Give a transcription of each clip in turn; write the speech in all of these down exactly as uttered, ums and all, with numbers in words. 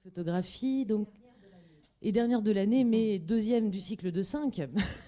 photographie, donc, et dernière de l'année, mais deuxième du cycle de cinq.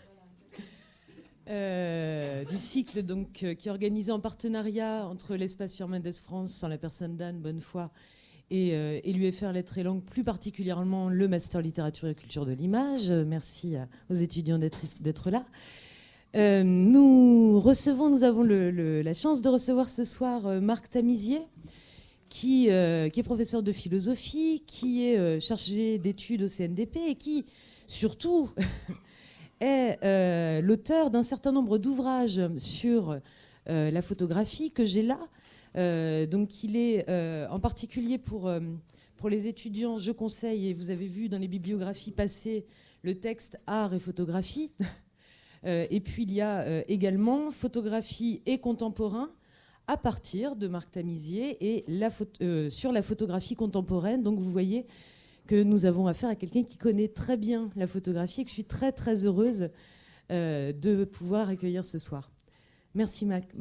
euh, du cycle donc, euh, qui est organisé en partenariat entre l'espace Firmendes France, en la personne d'Anne Bonnefoy, et, euh, et l'U F R Lettres et Langues, plus particulièrement le Master Littérature et Culture de l'Image. Merci à, aux étudiants d'être, d'être là. Euh, nous recevons, nous avons le, le, la chance de recevoir ce soir euh, Marc Tamisier, qui, euh, qui est professeur de philosophie, qui est euh, chargé d'études au C N D P et qui, surtout, est euh, l'auteur d'un certain nombre d'ouvrages sur euh, la photographie que j'ai là. Euh, donc il est euh, en particulier pour, euh, pour les étudiants, je conseille, et vous avez vu dans les bibliographies passées le texte Art et photographie. euh, et puis il y a euh, également Photographie et contemporain à partir de Marc Tamisier et la photo, euh, sur la photographie contemporaine. Donc vous voyez que nous avons affaire à quelqu'un qui connaît très bien la photographie et que je suis très très heureuse euh, de pouvoir accueillir ce soir. Merci Marc.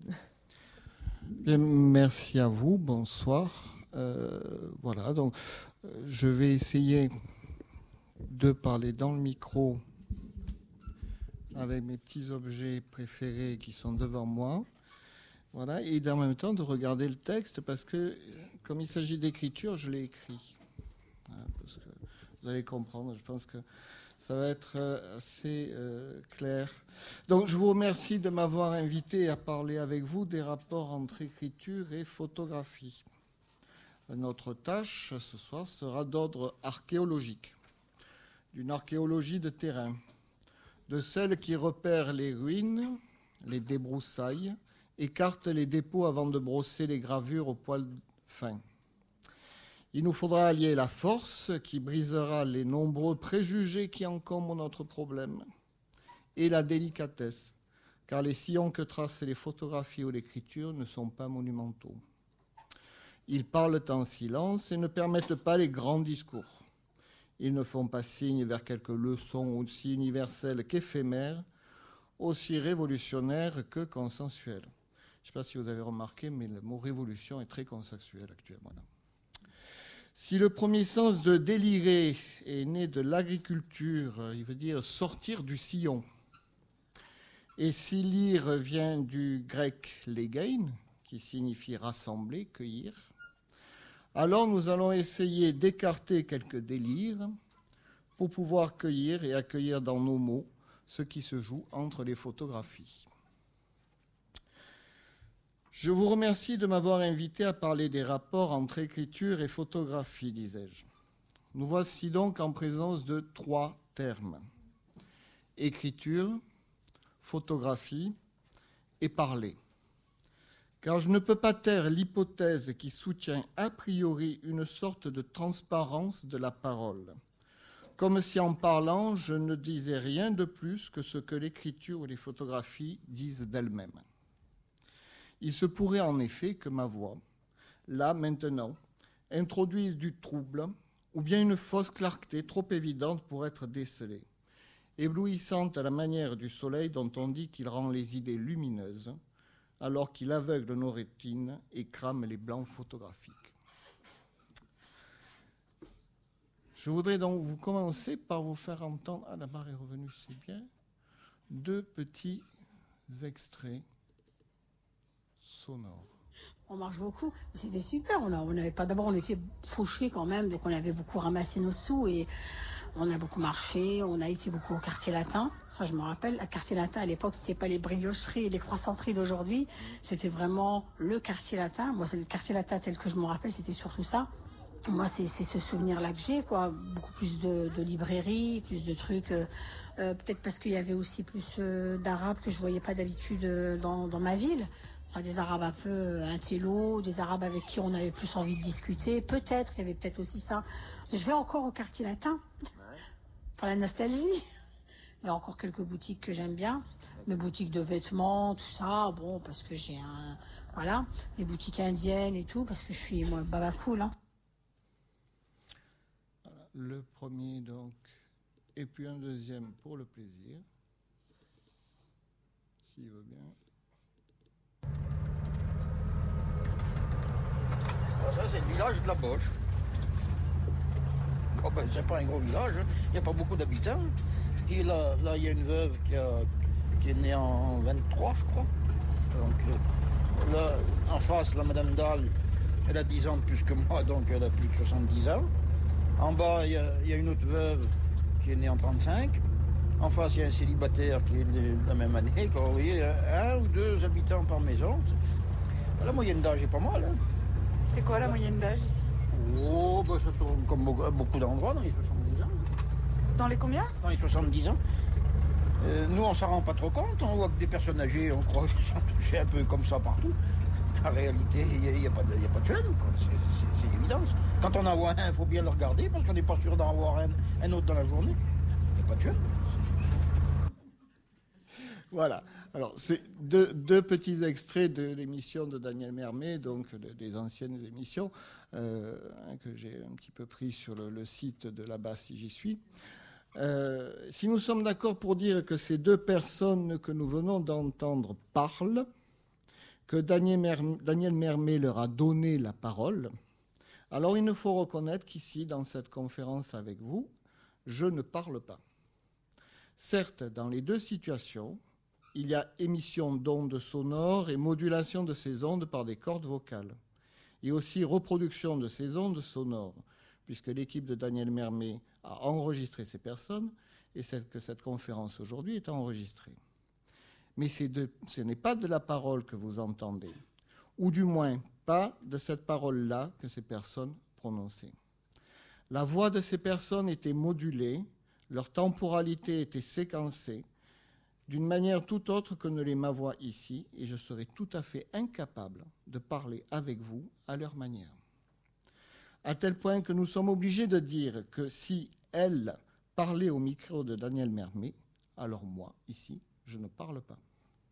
Bien, merci à vous, bonsoir. Euh, voilà, donc euh, je vais essayer de parler dans le micro avec mes petits objets préférés qui sont devant moi. Voilà, et en même temps de regarder le texte parce que, comme il s'agit d'écriture, je l'ai écrit. Voilà, parce que vous allez comprendre, je pense que ça va être assez euh, clair. Donc, je vous remercie de m'avoir invité à parler avec vous des rapports entre écriture et photographie. Notre tâche ce soir sera d'ordre archéologique, d'une archéologie de terrain, de celle qui repère les ruines, les débroussailles, écarte les dépôts avant de brosser les gravures au poil fin. Il nous faudra allier la force qui brisera les nombreux préjugés qui encombrent notre problème et la délicatesse, car les sillons que tracent les photographies ou l'écriture ne sont pas monumentaux. Ils parlent en silence et ne permettent pas les grands discours. Ils ne font pas signe vers quelques leçons aussi universelles qu'éphémères, aussi révolutionnaires que consensuelles. Je ne sais pas si vous avez remarqué, mais le mot révolution est très consensuel actuellement. Si le premier sens de délirer est né de l'agriculture, il veut dire sortir du sillon, et si lire vient du grec legein, qui signifie rassembler, cueillir, alors nous allons essayer d'écarter quelques délires pour pouvoir cueillir et accueillir dans nos mots ce qui se joue entre les photographies. Je vous remercie de m'avoir invité à parler des rapports entre écriture et photographie, disais-je. Nous voici donc en présence de trois termes. Écriture, photographie et parler. Car je ne peux pas taire l'hypothèse qui soutient a priori une sorte de transparence de la parole, comme si en parlant je ne disais rien de plus que ce que l'écriture ou les photographies disent d'elles-mêmes. Il se pourrait en effet que ma voix, là, maintenant, introduise du trouble ou bien une fausse clarté trop évidente pour être décelée, éblouissante à la manière du soleil dont on dit qu'il rend les idées lumineuses, alors qu'il aveugle nos rétines et crame les blancs photographiques. Je voudrais donc vous commencer par vous faire entendre, ah la barre est revenue, c'est bien, deux petits extraits sonore. On marche beaucoup, c'était super. On n'avait pas d'abord, on était fauchés quand même, donc on avait beaucoup ramassé nos sous et on a beaucoup marché. On a été beaucoup au quartier latin, ça je me rappelle. Le quartier latin à l'époque, c'était pas les briocheries et les croissanteries d'aujourd'hui, c'était vraiment le quartier latin. Moi, c'est le quartier latin tel que je me rappelle, c'était surtout ça. Moi, c'est, c'est ce souvenir-là que j'ai, quoi. Beaucoup plus de, de librairies, plus de trucs. Euh, euh, peut-être parce qu'il y avait aussi plus euh, d'arabes que je voyais pas d'habitude euh, dans, dans ma ville. Enfin, des arabes un peu intello, des arabes avec qui on avait plus envie de discuter. Peut-être, il y avait peut-être aussi ça. Je vais encore au quartier latin, pour la nostalgie. Il y a encore quelques boutiques que j'aime bien. Mes boutiques de vêtements, tout ça, bon, parce que j'ai un... Voilà, les boutiques indiennes et tout, parce que je suis, moi, baba cool, hein. Voilà, le premier, donc, et puis un deuxième pour le plaisir, s'il veut bien. Ça, c'est le village de la Boche. Oh ben, c'est pas un gros village, hein. Il n'y a pas beaucoup d'habitants. Et là, là, il y a une veuve qui, a, qui est née en vingt-trois, je crois. Donc euh, là, en face, la Madame Dahl, elle a dix ans de plus que moi, donc elle a plus de soixante-dix ans. En bas, il y a, il y a une autre veuve qui est née en trente-cinq. En face, il y a un célibataire qui est de la même année. Quoi. Vous voyez, un ou deux habitants par maison. La moyenne d'âge est pas mal. Hein. C'est quoi la moyenne d'âge ici? Oh, bah, ça tourne comme beaucoup, beaucoup d'endroits, dans les soixante-dix ans. Dans les combien? Dans les soixante-dix ans. Euh, nous, on s'en rend pas trop compte. On voit que des personnes âgées, on croit qu'ils sont touchés un peu comme ça partout. En réalité, il n'y a, a, a pas de jeunes, c'est l'évidence. Quand on en voit un, il faut bien le regarder, parce qu'on n'est pas sûr d'en voir un, un autre dans la journée. Il n'y a pas de jeunes. Voilà. Alors, c'est deux, deux petits extraits de l'émission de Daniel Mermet, donc de, des anciennes émissions, euh, hein, que j'ai un petit peu pris sur le, le site de là-bas, si j'y suis. Euh, si nous sommes d'accord pour dire que ces deux personnes que nous venons d'entendre parlent, que Daniel, Mer- Daniel Mermet leur a donné la parole, alors il nous faut reconnaître qu'ici, dans cette conférence avec vous, je ne parle pas. Certes, dans les deux situations, il y a émission d'ondes sonores et modulation de ces ondes par des cordes vocales, et aussi reproduction de ces ondes sonores, puisque l'équipe de Daniel Mermet a enregistré ces personnes, et que cette conférence aujourd'hui est enregistrée. Mais de, ce n'est pas de la parole que vous entendez, ou du moins pas de cette parole-là que ces personnes prononçaient. La voix de ces personnes était modulée, leur temporalité était séquencée, d'une manière tout autre que ne l'est ma voix ici, et je serais tout à fait incapable de parler avec vous à leur manière. À tel point que nous sommes obligés de dire que si elle parlait au micro de Daniel Mermet, alors moi, ici, je ne parle pas.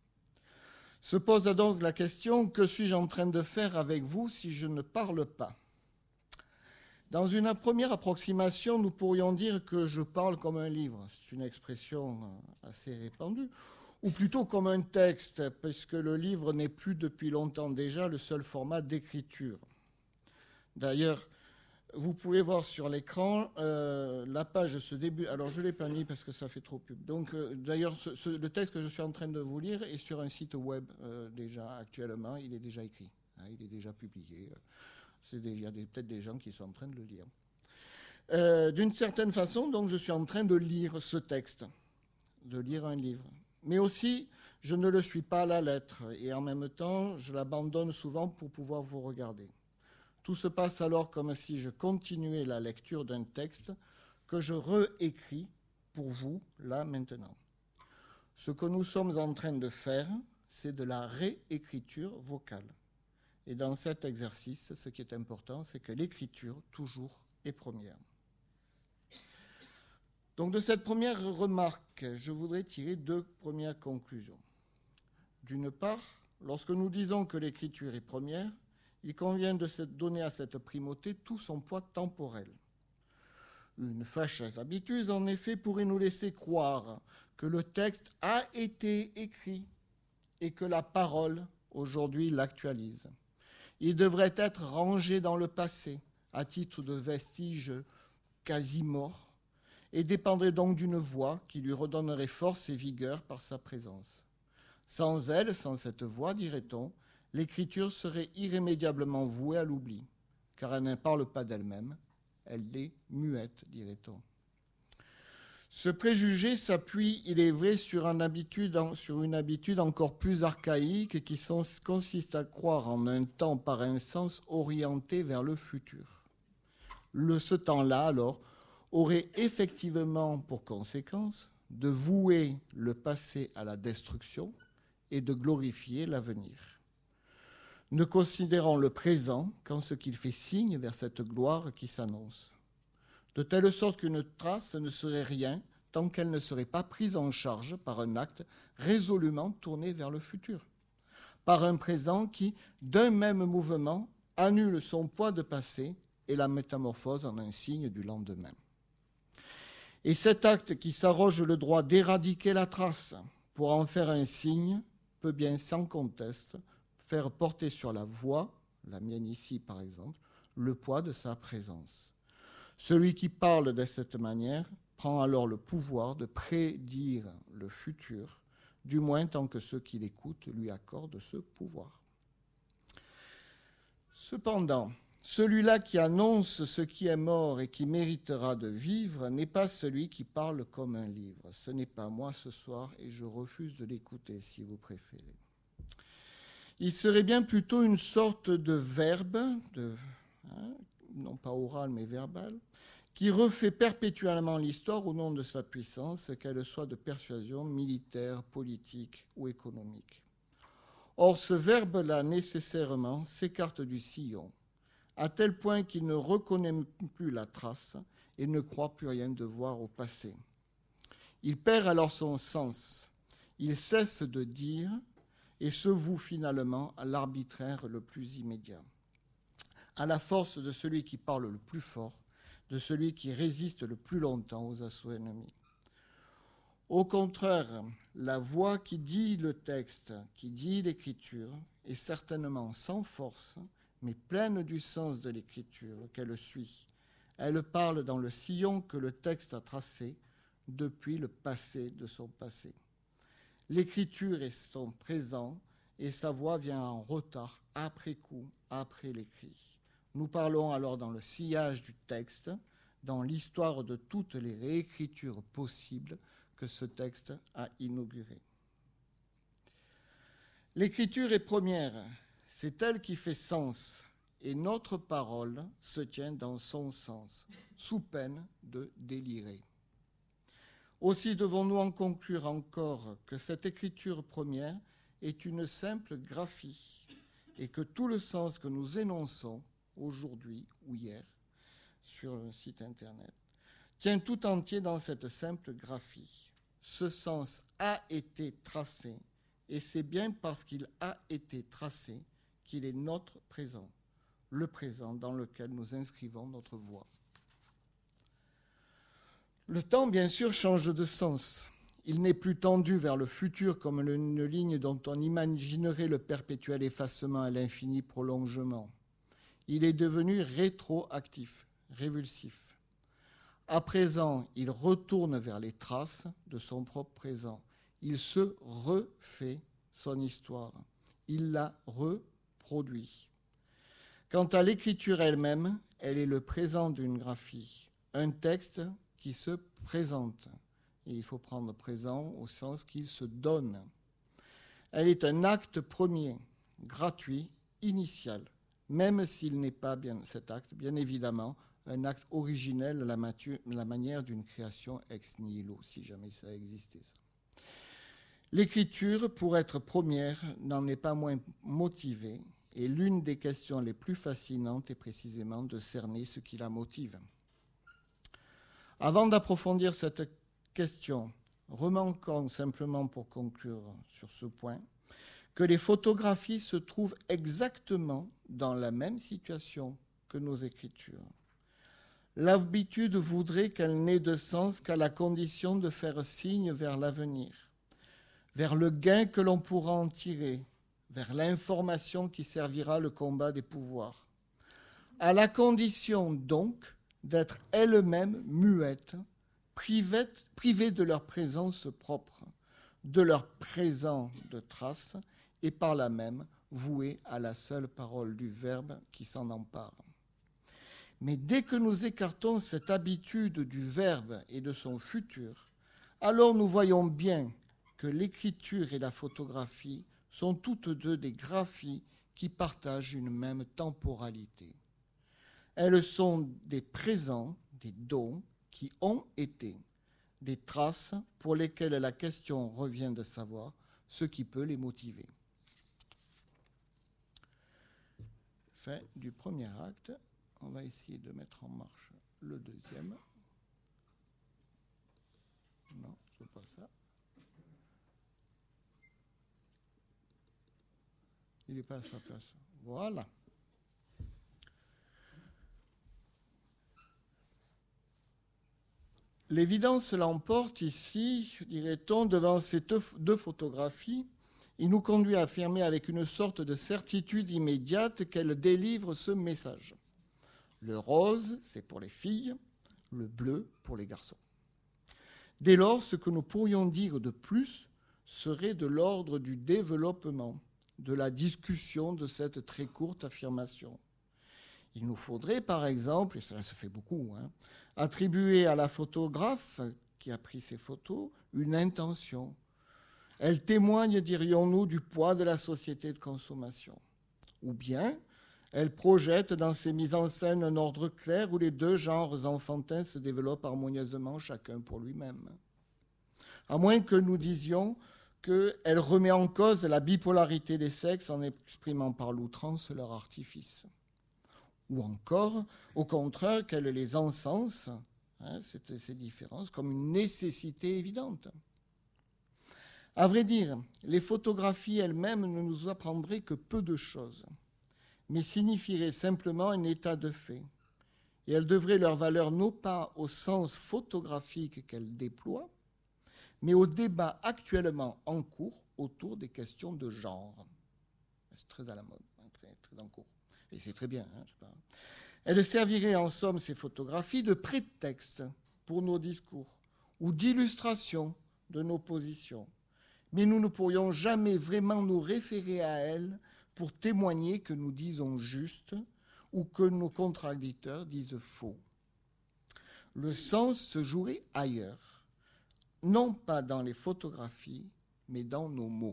Se pose donc la question, que suis-je en train de faire avec vous si je ne parle pas? Dans une première approximation, nous pourrions dire que je parle comme un livre. C'est une expression assez répandue. Ou plutôt comme un texte, puisque le livre n'est plus depuis longtemps déjà le seul format d'écriture. D'ailleurs, vous pouvez voir sur l'écran euh, la page de ce début. Alors, je ne l'ai pas mis parce que ça fait trop pub. Donc, euh, d'ailleurs, ce, ce, le texte que je suis en train de vous lire est sur un site web euh, déjà actuellement. Il est déjà écrit. Hein, il est déjà publié. C'est des, il y a peut-être des gens qui sont en train de le lire. Euh, d'une certaine façon, donc, je suis en train de lire ce texte, de lire un livre. Mais aussi, je ne le suis pas à la lettre. Et en même temps, je l'abandonne souvent pour pouvoir vous regarder. Tout se passe alors comme si je continuais la lecture d'un texte que je réécris pour vous, là, maintenant. Ce que nous sommes en train de faire, c'est de la réécriture vocale. Et dans cet exercice, ce qui est important, c'est que l'écriture, toujours, est première. Donc de cette première remarque, je voudrais tirer deux premières conclusions. D'une part, lorsque nous disons que l'écriture est première, il convient de se donner à cette primauté tout son poids temporel. Une fâcheuse habitude, en effet, pourrait nous laisser croire que le texte a été écrit et que la parole, aujourd'hui, l'actualise. Il devrait être rangé dans le passé, à titre de vestige quasi mort, et dépendrait donc d'une voix qui lui redonnerait force et vigueur par sa présence. Sans elle, sans cette voix, dirait-on, l'écriture serait irrémédiablement vouée à l'oubli, car elle ne parle pas d'elle-même, elle est muette, dirait-on. Ce préjugé s'appuie, il est vrai, sur une habitude, sur une habitude encore plus archaïque qui sont, consiste à croire en un temps par un sens orienté vers le futur. Le, ce temps-là, alors, aurait effectivement pour conséquence de vouer le passé à la destruction et de glorifier l'avenir. Ne considérons le présent qu'en ce qu'il fait signe vers cette gloire qui s'annonce. De telle sorte qu'une trace ne serait rien tant qu'elle ne serait pas prise en charge par un acte résolument tourné vers le futur, par un présent qui, d'un même mouvement, annule son poids de passé et la métamorphose en un signe du lendemain. Et cet acte qui s'arroge le droit d'éradiquer la trace pour en faire un signe peut bien sans conteste faire porter sur la voix, la mienne ici par exemple, le poids de sa présence. Celui qui parle de cette manière prend alors le pouvoir de prédire le futur, du moins tant que ceux qui l'écoutent lui accordent ce pouvoir. Cependant, celui-là qui annonce ce qui est mort et qui méritera de vivre n'est pas celui qui parle comme un livre. Ce n'est pas moi ce soir et je refuse de l'écouter si vous préférez. Il serait bien plutôt une sorte de verbe, de, hein, non pas oral mais verbal, qui refait perpétuellement l'histoire au nom de sa puissance, qu'elle soit de persuasion militaire, politique ou économique. Or, ce verbe-là, nécessairement, s'écarte du sillon, à tel point qu'il ne reconnaît plus la trace et ne croit plus rien devoir au passé. Il perd alors son sens, il cesse de dire et se voue finalement à l'arbitraire le plus immédiat, à la force de celui qui parle le plus fort, de celui qui résiste le plus longtemps aux assauts ennemis. Au contraire, la voix qui dit le texte, qui dit l'écriture, est certainement sans force, mais pleine du sens de l'écriture qu'elle suit. Elle parle dans le sillon que le texte a tracé depuis le passé de son passé. L'écriture est son présent et sa voix vient en retard, après coup, après l'écrit. Nous parlons alors dans le sillage du texte, dans l'histoire de toutes les réécritures possibles que ce texte a inaugurées. L'écriture est première, c'est elle qui fait sens, et notre parole se tient dans son sens, sous peine de délirer. Aussi devons-nous en conclure encore que cette écriture première est une simple graphie, et que tout le sens que nous énonçons aujourd'hui ou hier sur le site internet tient tout entier dans cette simple graphie. Ce sens a été tracé, et c'est bien parce qu'il a été tracé qu'il est notre présent, le présent dans lequel nous inscrivons notre voix. Le temps, bien sûr, change de sens. Il n'est plus tendu vers le futur comme une ligne dont on imaginerait le perpétuel effacement et l'infini prolongement. Il est devenu rétroactif, révulsif. À présent, il retourne vers les traces de son propre présent. Il se refait son histoire. Il la reproduit. Quant à l'écriture elle-même, elle est le présent d'une graphie, un texte qui se présente. Et il faut prendre présent au sens qu'il se donne. Elle est un acte premier, gratuit, initial, même s'il n'est pas bien, cet acte, bien évidemment, un acte originel à la, matu- la manière d'une création ex nihilo, si jamais ça existait. Ça. L'écriture, pour être première, n'en est pas moins motivée, et l'une des questions les plus fascinantes est précisément de cerner ce qui la motive. Avant d'approfondir cette question, remarquons simplement pour conclure sur ce point, que les photographies se trouvent exactement dans la même situation que nos écritures. L'habitude voudrait qu'elle n'ait de sens qu'à la condition de faire signe vers l'avenir, vers le gain que l'on pourra en tirer, vers l'information qui servira le combat des pouvoirs, à la condition donc d'être elles-mêmes muettes, privées, privées de leur présence propre, de leur présent de trace, et par là même vouées à la seule parole du Verbe qui s'en empare. Mais dès que nous écartons cette habitude du Verbe et de son futur, alors nous voyons bien que l'écriture et la photographie sont toutes deux des graphies qui partagent une même temporalité. Elles sont des présents, des dons qui ont été, des traces pour lesquelles la question revient de savoir ce qui peut les motiver. Fin du premier acte. On va essayer de mettre en marche le deuxième. Non, c'est pas ça. Il n'est pas à sa place. Voilà. L'évidence l'emporte ici, dirait-on, devant ces deux photographies. Il nous conduit à affirmer avec une sorte de certitude immédiate qu'elle délivre ce message. Le rose, c'est pour les filles, le bleu pour les garçons. Dès lors, ce que nous pourrions dire de plus serait de l'ordre du développement, de la discussion de cette très courte affirmation. Il nous faudrait, par exemple, et cela se fait beaucoup, hein, attribuer à la photographe qui a pris ces photos une intention. Elle témoigne, dirions-nous, du poids de la société de consommation. Ou bien, elle projette dans ses mises en scène un ordre clair où les deux genres enfantins se développent harmonieusement, chacun pour lui-même. À moins que nous disions qu'elle remet en cause la bipolarité des sexes en exprimant par l'outrance leur artifice. Ou encore, au contraire, qu'elle les encense, hein, ces différences, comme une nécessité évidente. À vrai dire, les photographies elles-mêmes ne nous apprendraient que peu de choses, mais signifieraient simplement un état de fait. Et elles devraient leur valeur non pas au sens photographique qu'elles déploient, mais au débat actuellement en cours autour des questions de genre. C'est très à la mode, hein, très, très en cours. Et c'est très bien. Hein, je sais pas. Elles serviraient en somme, ces photographies, de prétexte pour nos discours ou d'illustration de nos positions. Mais nous ne pourrions jamais vraiment nous référer à elles pour témoigner que nous disons juste ou que nos contradicteurs disent faux. Le sens se jouerait ailleurs, non pas dans les photographies, mais dans nos mots.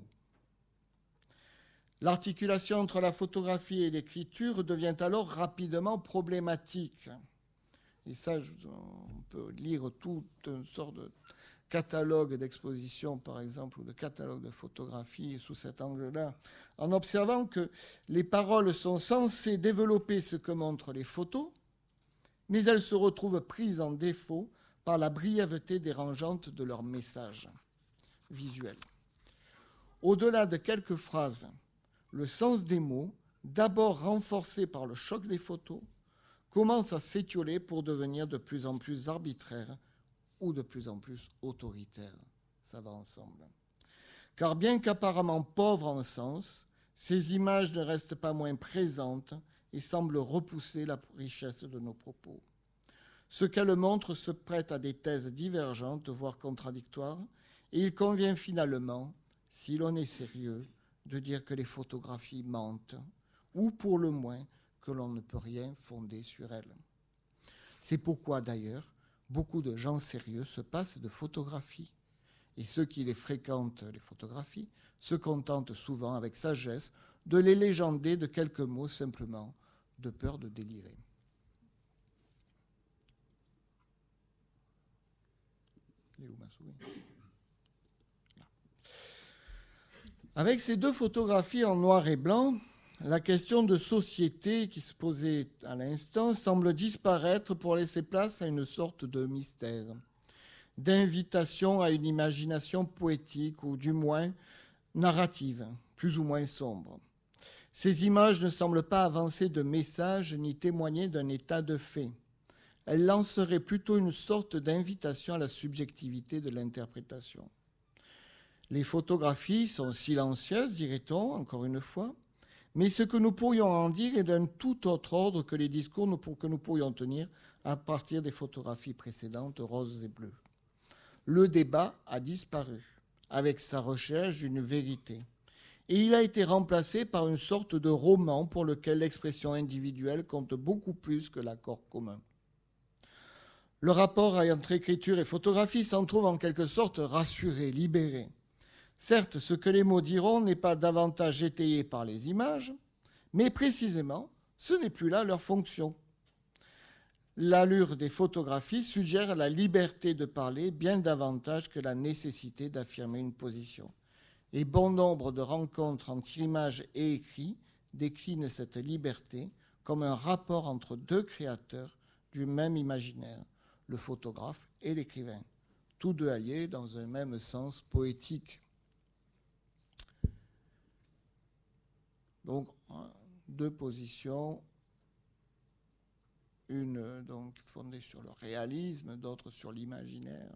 L'articulation entre la photographie et l'écriture devient alors rapidement problématique. Et ça, on peut lire toute une sorte de catalogue d'exposition, par exemple, ou de catalogue de photographie sous cet angle-là, en observant que les paroles sont censées développer ce que montrent les photos, mais elles se retrouvent prises en défaut par la brièveté dérangeante de leur message visuel. Au-delà de quelques phrases, le sens des mots, d'abord renforcé par le choc des photos, commence à s'étioler pour devenir de plus en plus arbitraire ou de plus en plus autoritaire. Ça va ensemble. Car bien qu'apparemment pauvres en sens, ces images ne restent pas moins présentes et semblent repousser la richesse de nos propos. Ce qu'elles montrent se prête à des thèses divergentes, voire contradictoires, et il convient finalement, si l'on est sérieux, de dire que les photographies mentent, ou pour le moins que l'on ne peut rien fonder sur elles. C'est pourquoi d'ailleurs, beaucoup de gens sérieux se passent de photographies, et ceux qui les fréquentent, les photographies, se contentent souvent avec sagesse de les légender de quelques mots simplement, de peur de délirer. Elle est où ma souris ? Avec ces deux photographies en noir et blanc, la question de société qui se posait à l'instant semble disparaître pour laisser place à une sorte de mystère, d'invitation à une imagination poétique ou du moins narrative, plus ou moins sombre. Ces images ne semblent pas avancer de messages ni témoigner d'un état de fait. Elles lanceraient plutôt une sorte d'invitation à la subjectivité de l'interprétation. Les photographies sont silencieuses, dirait-on, encore une fois, mais ce que nous pourrions en dire est d'un tout autre ordre que les discours que nous pourrions tenir à partir des photographies précédentes, roses et bleues. Le débat a disparu avec sa recherche d'une vérité, et il a été remplacé par une sorte de roman pour lequel l'expression individuelle compte beaucoup plus que l'accord commun. Le rapport entre écriture et photographie s'en trouve en quelque sorte rassuré, libéré. Certes, ce que les mots diront n'est pas davantage étayé par les images, mais précisément, ce n'est plus là leur fonction. L'allure des photographies suggère la liberté de parler bien davantage que la nécessité d'affirmer une position. Et bon nombre de rencontres entre images et écrits déclinent cette liberté comme un rapport entre deux créateurs du même imaginaire, le photographe et l'écrivain, tous deux alliés dans un même sens poétique. Donc, deux positions, une donc fondée sur le réalisme, d'autres sur l'imaginaire.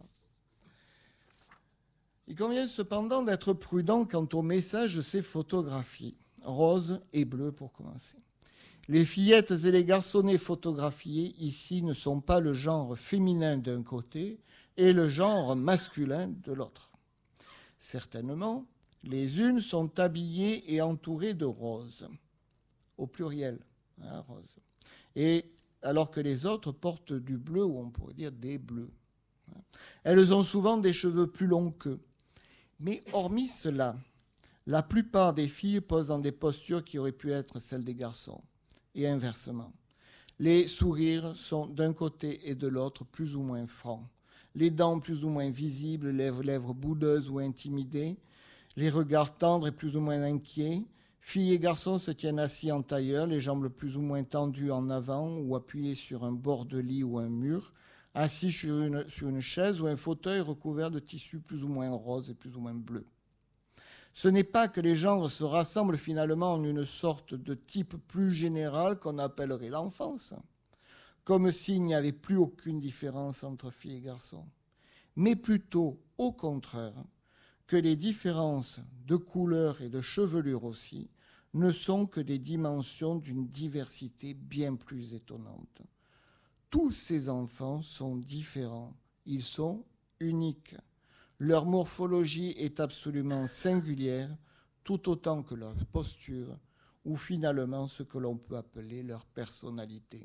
Il convient cependant d'être prudent quant au message de ces photographies, roses et bleues pour commencer. Les fillettes et les garçonnets photographiés ici ne sont pas le genre féminin d'un côté et le genre masculin de l'autre. Certainement, les unes sont habillées et entourées de roses, au pluriel, hein, rose. Et alors que les autres portent du bleu, ou on pourrait dire des bleus. Elles ont souvent des cheveux plus longs qu'eux. Mais hormis cela, la plupart des filles posent dans des postures qui auraient pu être celles des garçons, et inversement. Les sourires sont d'un côté et de l'autre plus ou moins francs. Les dents plus ou moins visibles, les lèvres boudeuses ou intimidées, les regards tendres et plus ou moins inquiets. Filles et garçons se tiennent assis en tailleur, les jambes plus ou moins tendues en avant ou appuyées sur un bord de lit ou un mur, assis sur une, sur une chaise ou un fauteuil recouvert de tissus plus ou moins roses et plus ou moins bleus. Ce n'est pas que les genres se rassemblent finalement en une sorte de type plus général qu'on appellerait l'enfance, comme s'il n'y avait plus aucune différence entre filles et garçons, mais plutôt, au contraire, que les différences de couleur et de chevelure aussi ne sont que des dimensions d'une diversité bien plus étonnante. Tous ces enfants sont différents, ils sont uniques. Leur morphologie est absolument singulière, tout autant que leur posture, ou finalement ce que l'on peut appeler leur personnalité.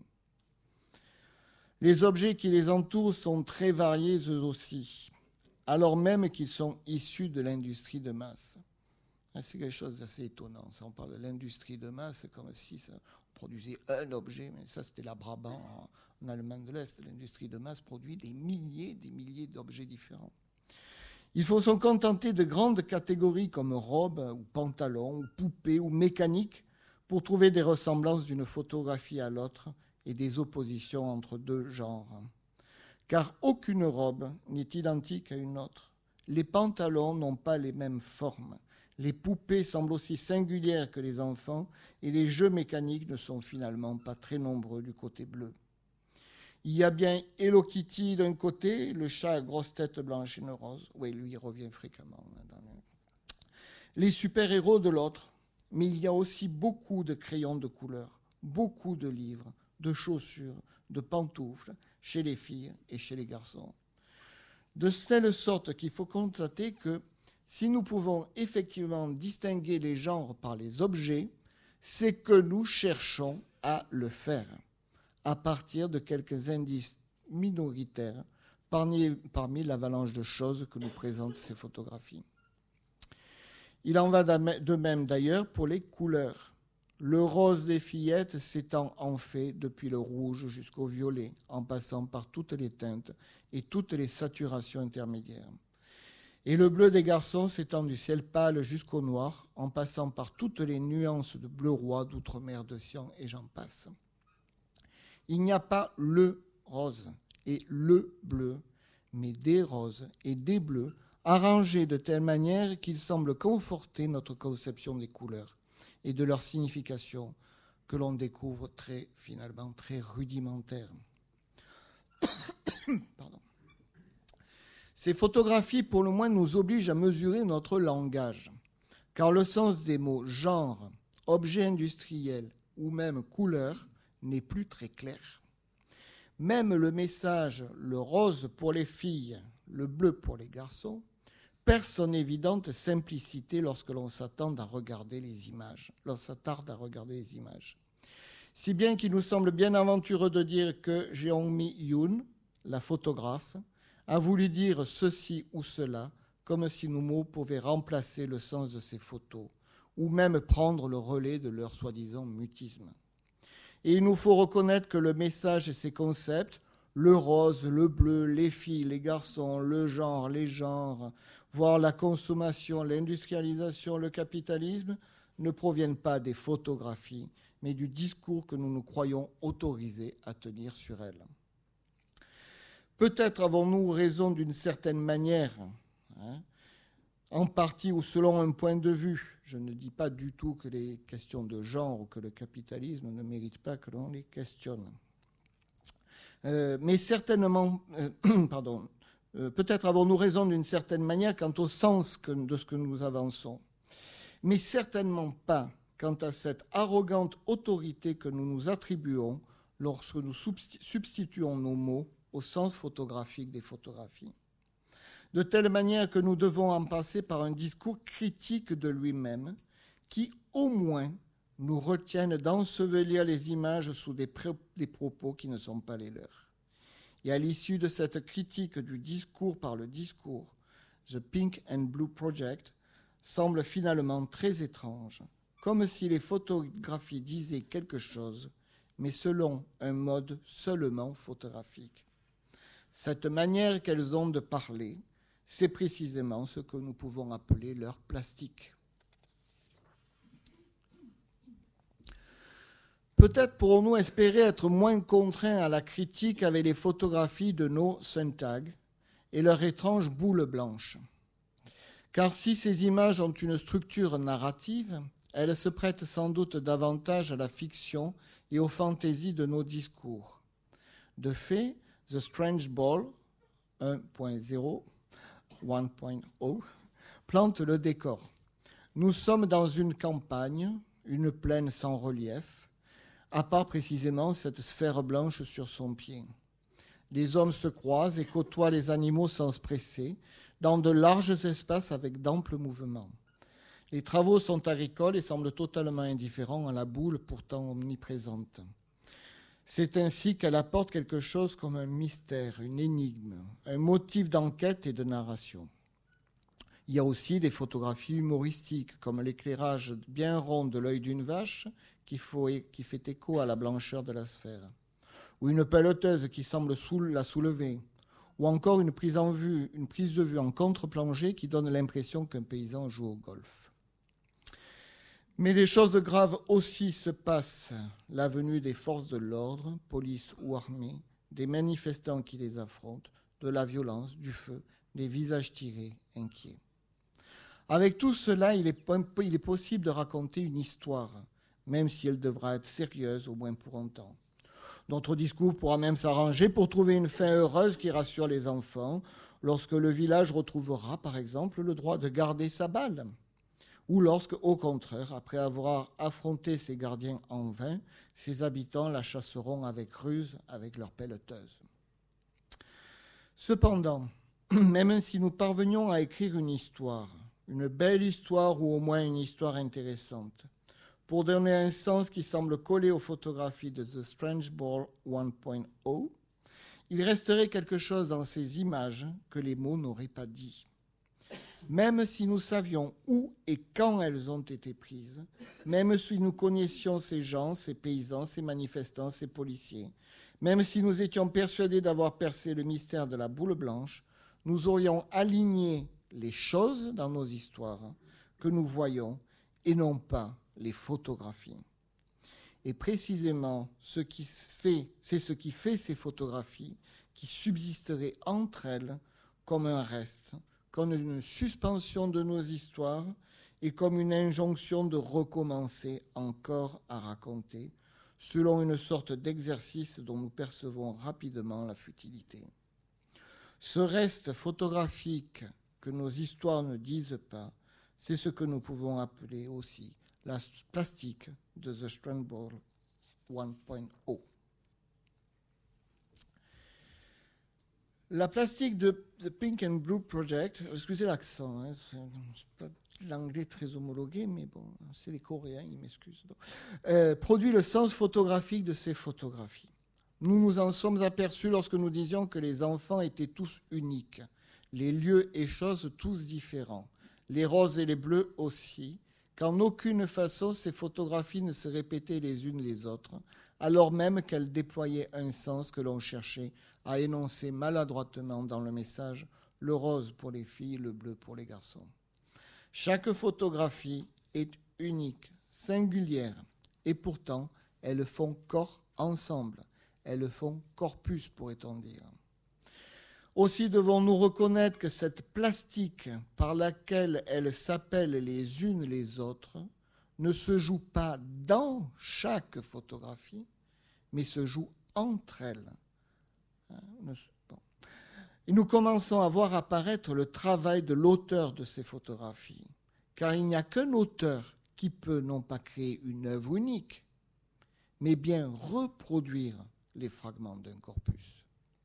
Les objets qui les entourent sont très variés eux aussi, alors même qu'ils sont issus de l'industrie de masse. C'est quelque chose d'assez étonnant. Ça, on parle de l'industrie de masse, c'est comme si ça, on produisait un objet, mais ça c'était la Brabant en, en Allemagne de l'Est. L'industrie de masse produit des milliers, des milliers d'objets différents. Il faut s'en contenter de grandes catégories comme robes ou pantalons, ou poupées ou mécaniques pour trouver des ressemblances d'une photographie à l'autre et des oppositions entre deux genres. Car aucune robe n'est identique à une autre. Les pantalons n'ont pas les mêmes formes. Les poupées semblent aussi singulières que les enfants et les jeux mécaniques ne sont finalement pas très nombreux du côté bleu. Il y a bien Hello Kitty d'un côté, le chat à grosse tête blanche et une rose. Oui, lui, il revient fréquemment. Les super-héros de l'autre. Mais il y a aussi beaucoup de crayons de couleur, beaucoup de livres, de chaussures, de pantoufles, chez les filles et chez les garçons. De telle sorte qu'il faut constater que si nous pouvons effectivement distinguer les genres par les objets, c'est que nous cherchons à le faire, à partir de quelques indices minoritaires parmi, parmi l'avalanche de choses que nous présentent ces photographies. Il en va de même d'ailleurs pour les couleurs. Le rose des fillettes s'étend en fait depuis le rouge jusqu'au violet, en passant par toutes les teintes et toutes les saturations intermédiaires. Et le bleu des garçons s'étend du ciel pâle jusqu'au noir, en passant par toutes les nuances de bleu roi, d'outre-mer, de cyan, et j'en passe. Il n'y a pas le rose et le bleu, mais des roses et des bleus, arrangés de telle manière qu'ils semblent conforter notre conception des couleurs et de leur signification, que l'on découvre très, finalement, très rudimentaire. Pardon. Ces photographies, pour le moins, nous obligent à mesurer notre langage, car le sens des mots genre, objet industriel ou même couleur n'est plus très clair. Même le message « le rose pour les filles, le bleu pour les garçons » perd son évidente simplicité lorsque l'on s'attend à regarder les images, l'on s'attarde à regarder les images. Si bien qu'il nous semble bien aventureux de dire que Jeong Mi-yoon, la photographe, a voulu dire ceci ou cela, comme si nos mots pouvaient remplacer le sens de ces photos, ou même prendre le relais de leur soi-disant mutisme. Et il nous faut reconnaître que le message et ses concepts, le rose, le bleu, les filles, les garçons, le genre, les genres, voire la consommation, l'industrialisation, le capitalisme, ne proviennent pas des photographies, mais du discours que nous nous croyons autorisés à tenir sur elles. Peut-être avons-nous raison d'une certaine manière, hein, en partie ou selon un point de vue. Je ne dis pas du tout que les questions de genre ou que le capitalisme ne méritent pas que l'on les questionne. Euh, mais certainement, euh, pardon, euh, peut-être avons-nous raison d'une certaine manière quant au sens que, de ce que nous avançons. Mais certainement pas quant à cette arrogante autorité que nous nous attribuons lorsque nous substituons nos mots au sens photographique des photographies. De telle manière que nous devons en passer par un discours critique de lui-même qui, au moins, nous retienne d'ensevelir les images sous des, pré- des propos qui ne sont pas les leurs. Et à l'issue de cette critique du discours par le discours, The Pink and Blue Project semble finalement très étrange, comme si les photographies disaient quelque chose, mais selon un mode seulement photographique. Cette manière qu'elles ont de parler, c'est précisément ce que nous pouvons appeler leur plastique. Peut-être pourrons-nous espérer être moins contraints à la critique avec les photographies de nos Sontag et leur étrange boule blanche. Car si ces images ont une structure narrative, elles se prêtent sans doute davantage à la fiction et aux fantaisies de nos discours. De fait, The Strange Ball un point zéro, un point zéro plante le décor. Nous sommes dans une campagne, une plaine sans relief, à part précisément cette sphère blanche sur son pied. Les hommes se croisent et côtoient les animaux sans se presser, dans de larges espaces avec d'amples mouvements. Les travaux sont agricoles et semblent totalement indifférents à la boule pourtant omniprésente. C'est ainsi qu'elle apporte quelque chose comme un mystère, une énigme, un motif d'enquête et de narration. Il y a aussi des photographies humoristiques, comme l'éclairage bien rond de l'œil d'une vache qui fait écho à la blancheur de la sphère, ou une pelleteuse qui semble la soulever, ou encore une prise, en vue, une prise de vue en contre-plongée qui donne l'impression qu'un paysan joue au golf. Mais des choses graves aussi se passent. La venue des forces de l'ordre, police ou armée, des manifestants qui les affrontent, de la violence, du feu, des visages tirés, inquiets. Avec tout cela, il est, il est possible de raconter une histoire, même si elle devra être sérieuse, au moins pour un temps. Notre discours pourra même s'arranger pour trouver une fin heureuse qui rassure les enfants, lorsque le village retrouvera, par exemple, le droit de garder sa balle, ou lorsque, au contraire, après avoir affronté ses gardiens en vain, ses habitants la chasseront avec ruse, avec leur pelleteuse. Cependant, même si nous parvenions à écrire une histoire, une belle histoire ou au moins une histoire intéressante, pour donner un sens qui semble coller aux photographies de The Strange Ball un point zéro, il resterait quelque chose dans ces images que les mots n'auraient pas dit. Même si nous savions où et quand elles ont été prises, même si nous connaissions ces gens, ces paysans, ces manifestants, ces policiers, même si nous étions persuadés d'avoir percé le mystère de la boule blanche, nous aurions aligné les choses dans nos histoires que nous voyons et non pas les photographies. Et précisément, ce qui fait, c'est ce qui fait ces photographies qui subsisteraient entre elles comme un reste, comme une suspension de nos histoires et comme une injonction de recommencer encore à raconter, selon une sorte d'exercice dont nous percevons rapidement la futilité. Ce reste photographique que nos histoires ne disent pas, c'est ce que nous pouvons appeler aussi la plastique de The Strange Ball un point zéro. La plastique de The Pink and Blue Project, excusez l'accent, hein, c'est, c'est pas l'anglais très homologué, mais bon, c'est les Coréens, ils m'excusent. Euh, produit le sens photographique de ces photographies. Nous nous en sommes aperçus lorsque nous disions que les enfants étaient tous uniques, les lieux et choses tous différents, les roses et les bleus aussi, qu'en aucune façon ces photographies ne se répétaient les unes les autres, alors même qu'elles déployaient un sens que l'on cherchait à énoncer maladroitement dans le message, le rose pour les filles, le bleu pour les garçons. Chaque photographie est unique, singulière, et pourtant elles font corps ensemble, elles font corpus, pourrait-on dire. Aussi devons-nous reconnaître que cette plastique par laquelle elles s'appellent les unes les autres ne se joue pas dans chaque photographie, mais se joue entre elles. Bon. Et nous commençons à voir apparaître le travail de l'auteur de ces photographies, car il n'y a qu'un auteur qui peut non pas créer une œuvre unique, mais bien reproduire les fragments d'un corpus.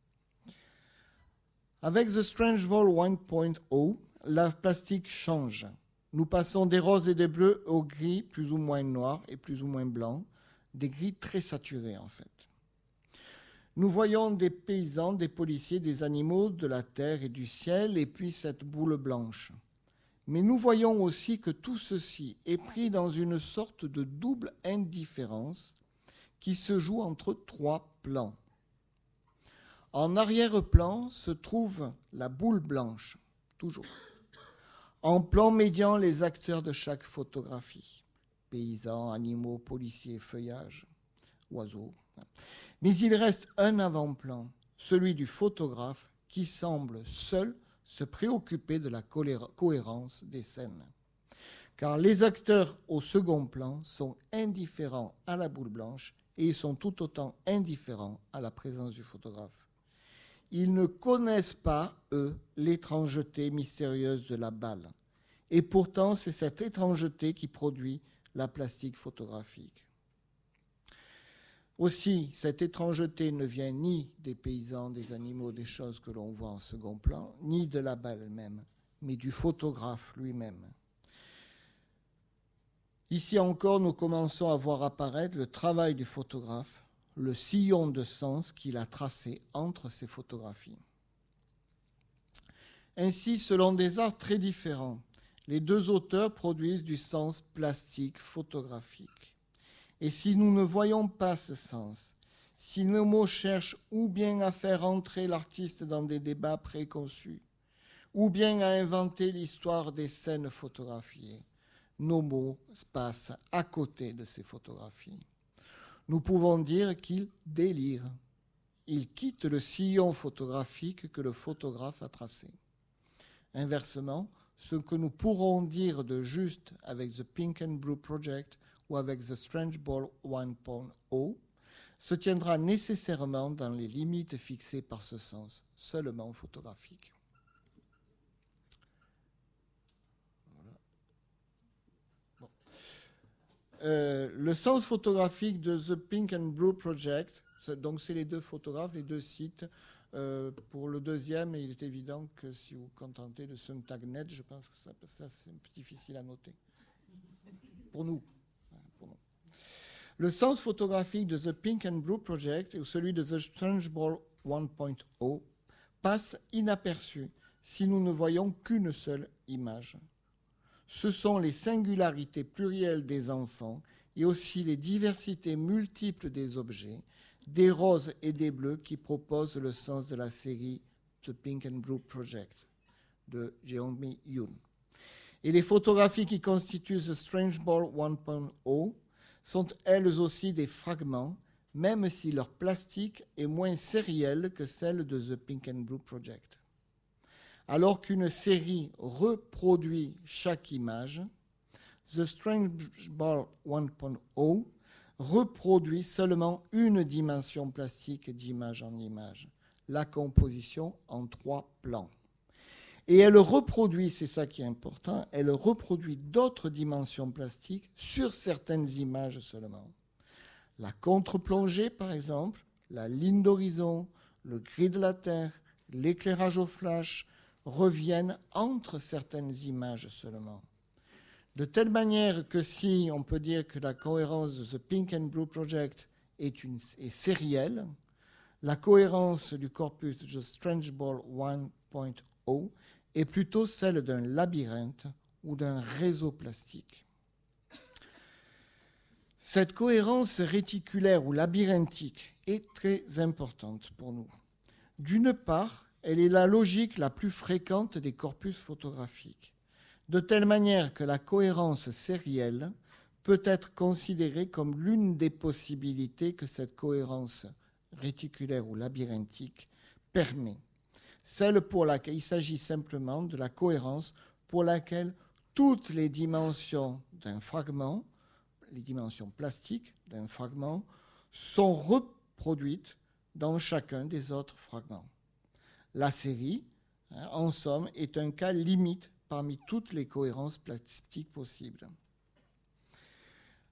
Avec The Strange Ball un point zéro, la plastique change. Nous passons des roses et des bleus au gris plus ou moins noir et plus ou moins blanc, des gris très saturés en fait. Nous voyons des paysans, des policiers, des animaux, de la terre et du ciel, et puis cette boule blanche. Mais nous voyons aussi que tout ceci est pris dans une sorte de double indifférence qui se joue entre trois plans. En arrière-plan se trouve la boule blanche, toujours. En plan médian, les acteurs de chaque photographie, paysans, animaux, policiers, feuillages, oiseaux. Mais il reste un avant-plan, celui du photographe qui semble seul se préoccuper de la cohérence des scènes. Car les acteurs au second plan sont indifférents à la boule blanche et ils sont tout autant indifférents à la présence du photographe. Ils ne connaissent pas, eux, l'étrangeté mystérieuse de la balle. Et pourtant, c'est cette étrangeté qui produit la plastique photographique. Aussi, cette étrangeté ne vient ni des paysans, des animaux, des choses que l'on voit en second plan, ni de la balle elle-même, mais du photographe lui-même. Ici encore, nous commençons à voir apparaître le travail du photographe, le sillon de sens qu'il a tracé entre ces photographies. Ainsi, selon des arts très différents, les deux auteurs produisent du sens plastique photographique. Et si nous ne voyons pas ce sens, si nos mots cherchent ou bien à faire entrer l'artiste dans des débats préconçus, ou bien à inventer l'histoire des scènes photographiées, nos mots passent à côté de ces photographies. Nous pouvons dire qu'ils délirent. Ils quittent le sillon photographique que le photographe a tracé. Inversement, ce que nous pourrons dire de juste avec The Pink and Blue Project ou avec The Strange Ball un point zéro se tiendra nécessairement dans les limites fixées par ce sens, seulement photographique. Voilà. Bon. Euh, le sens photographique de The Pink and Blue Project, c'est, donc c'est les deux photographes, les deux sites. Euh, pour le deuxième, il est évident que si vous vous contentez de Suntagnet, je pense que ça, ça c'est un peu difficile à noter. Pour nous. Pour nous. Le sens photographique de The Pink and Blue Project ou celui de The Strange Ball un point zéro passe inaperçu si nous ne voyons qu'une seule image. Ce sont les singularités plurielles des enfants et aussi les diversités multiples des objets, des roses et des bleus qui proposent le sens de la série The Pink and Blue Project de Jeong-mi Yoon. Et les photographies qui constituent The Strange Ball un point zéro sont elles aussi des fragments, même si leur plastique est moins sérielle que celle de The Pink and Blue Project. Alors qu'une série reproduit chaque image, The Strange Ball un point zéro reproduit seulement une dimension plastique d'image en image, la composition en trois plans. Et elle reproduit, c'est ça qui est important, elle reproduit d'autres dimensions plastiques sur certaines images seulement. La contre-plongée, par exemple, la ligne d'horizon, le gris de la Terre, l'éclairage au flash reviennent entre certaines images seulement. De telle manière que si on peut dire que la cohérence de The Pink and Blue Project est, une, est sérielle, la cohérence du corpus de The Strange Ball un point zéro est plutôt celle d'un labyrinthe ou d'un réseau plastique. Cette cohérence réticulaire ou labyrinthique est très importante pour nous. D'une part, elle est la logique la plus fréquente des corpus photographiques, de telle manière que la cohérence sérielle peut être considérée comme l'une des possibilités que cette cohérence réticulaire ou labyrinthique permet. Celle pour laquelle il s'agit simplement de la cohérence pour laquelle toutes les dimensions d'un fragment, les dimensions plastiques d'un fragment, sont reproduites dans chacun des autres fragments. La série, hein, en somme, est un cas limite parmi toutes les cohérences plastiques possibles.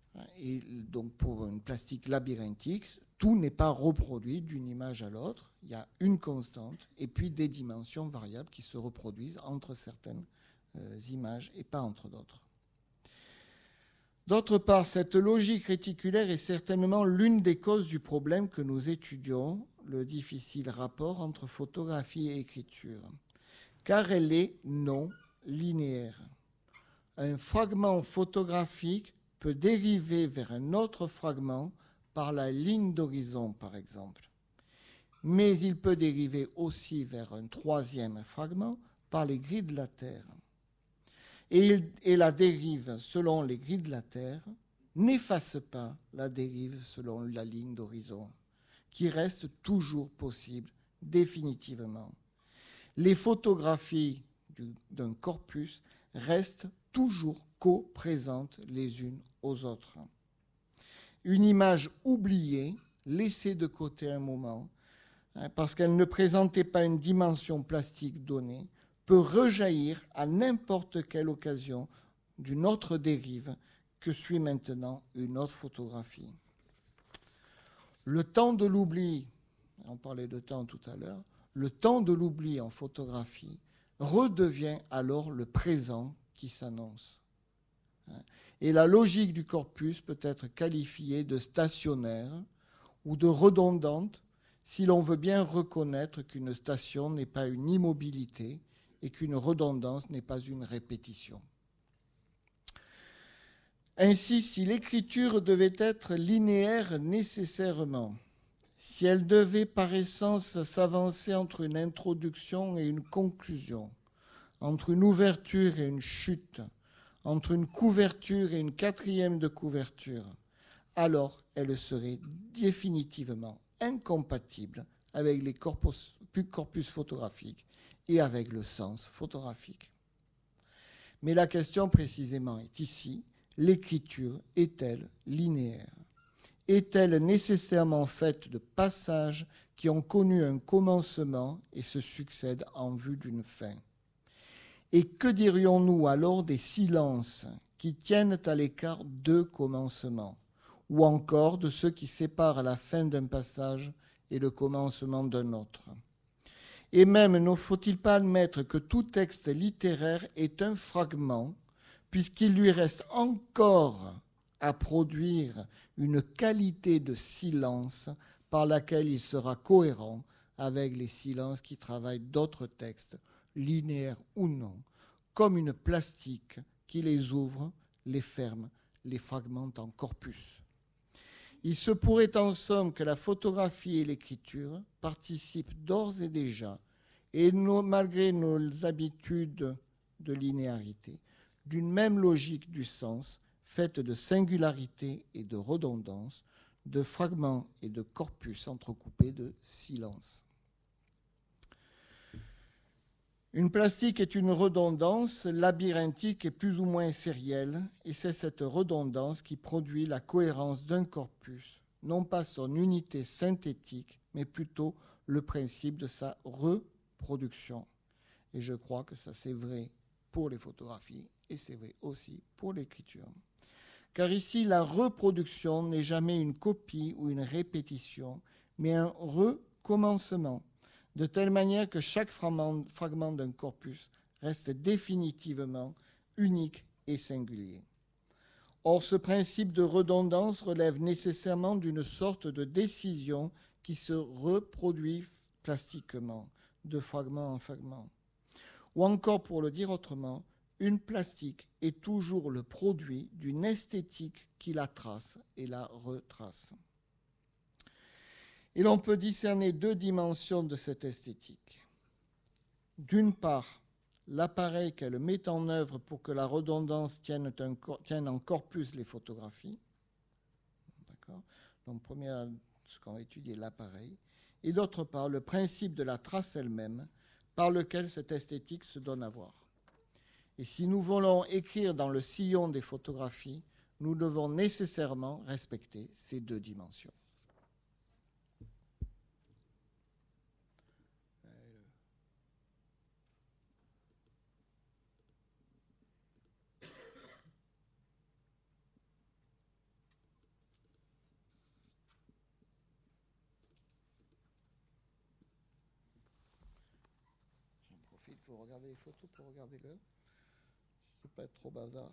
Et donc pour une plastique labyrinthique, tout n'est pas reproduit d'une image à l'autre. Il y a une constante et puis des dimensions variables qui se reproduisent entre certaines euh, images et pas entre d'autres. D'autre part, cette logique réticulaire est certainement l'une des causes du problème que nous étudions, le difficile rapport entre photographie et écriture, car elle est non linéaire. Un fragment photographique peut dériver vers un autre fragment par la ligne d'horizon, par exemple. Mais il peut dériver aussi vers un troisième fragment par les grilles de la Terre. Et, il, et la dérive selon les grilles de la Terre n'efface pas la dérive selon la ligne d'horizon, qui reste toujours possible définitivement. Les photographies du, d'un corpus restent toujours co-présentes les unes aux autres. Une image oubliée, laissée de côté un moment, hein, parce qu'elle ne présentait pas une dimension plastique donnée, peut rejaillir à n'importe quelle occasion d'une autre dérive que suit maintenant une autre photographie. Le temps de l'oubli, on parlait de temps tout à l'heure, le temps de l'oubli en photographie redevient alors le présent qui s'annonce. Et la logique du corpus peut être qualifiée de stationnaire ou de redondante si l'on veut bien reconnaître qu'une station n'est pas une immobilité et qu'une redondance n'est pas une répétition. Ainsi, si l'écriture devait être linéaire nécessairement, si elle devait par essence s'avancer entre une introduction et une conclusion, entre une ouverture et une chute, entre une couverture et une quatrième de couverture, alors elle serait définitivement incompatible avec les corpus, corpus photographiques et avec le sens photographique. Mais la question précisément est ici, l'écriture est-elle linéaire ? Est-elle nécessairement faite de passages qui ont connu un commencement et se succèdent en vue d'une fin ? Et que dirions-nous alors des silences qui tiennent à l'écart deux commencements, ou encore de ceux qui séparent la fin d'un passage et le commencement d'un autre ? Et même ne faut-il pas admettre que tout texte littéraire est un fragment, puisqu'il lui reste encore à produire une qualité de silence par laquelle il sera cohérent avec les silences qui travaillent d'autres textes, linéaires ou non, comme une plastique qui les ouvre, les ferme, les fragmente en corpus. Il se pourrait en somme que la photographie et l'écriture participent d'ores et déjà, et nos, malgré nos habitudes de linéarité, d'une même logique du sens, faite de singularité et de redondance, de fragments et de corpus entrecoupés de silence. Une plastique est une redondance labyrinthique et plus ou moins sérielle, et c'est cette redondance qui produit la cohérence d'un corpus, non pas son unité synthétique, mais plutôt le principe de sa reproduction. Et je crois que ça c'est vrai pour les photographies et c'est vrai aussi pour l'écriture. Car ici, la reproduction n'est jamais une copie ou une répétition, mais un recommencement, de telle manière que chaque fragment d'un corpus reste définitivement unique et singulier. Or, ce principe de redondance relève nécessairement d'une sorte de décision qui se reproduit plastiquement, de fragment en fragment. Ou encore, pour le dire autrement, une plastique est toujours le produit d'une esthétique qui la trace et la retrace. Et l'on peut discerner deux dimensions de cette esthétique. D'une part, l'appareil qu'elle met en œuvre pour que la redondance tienne, un, tienne en corpus les photographies. D'accord ? Donc, première, ce qu'on va étudier, l'appareil. Et d'autre part, le principe de la trace elle-même par lequel cette esthétique se donne à voir. Et si nous voulons écrire dans le sillon des photographies, nous devons nécessairement respecter ces deux dimensions. suffit que vous regardez les photos pour regarder l'heure. Je ne peux pas être trop bazar.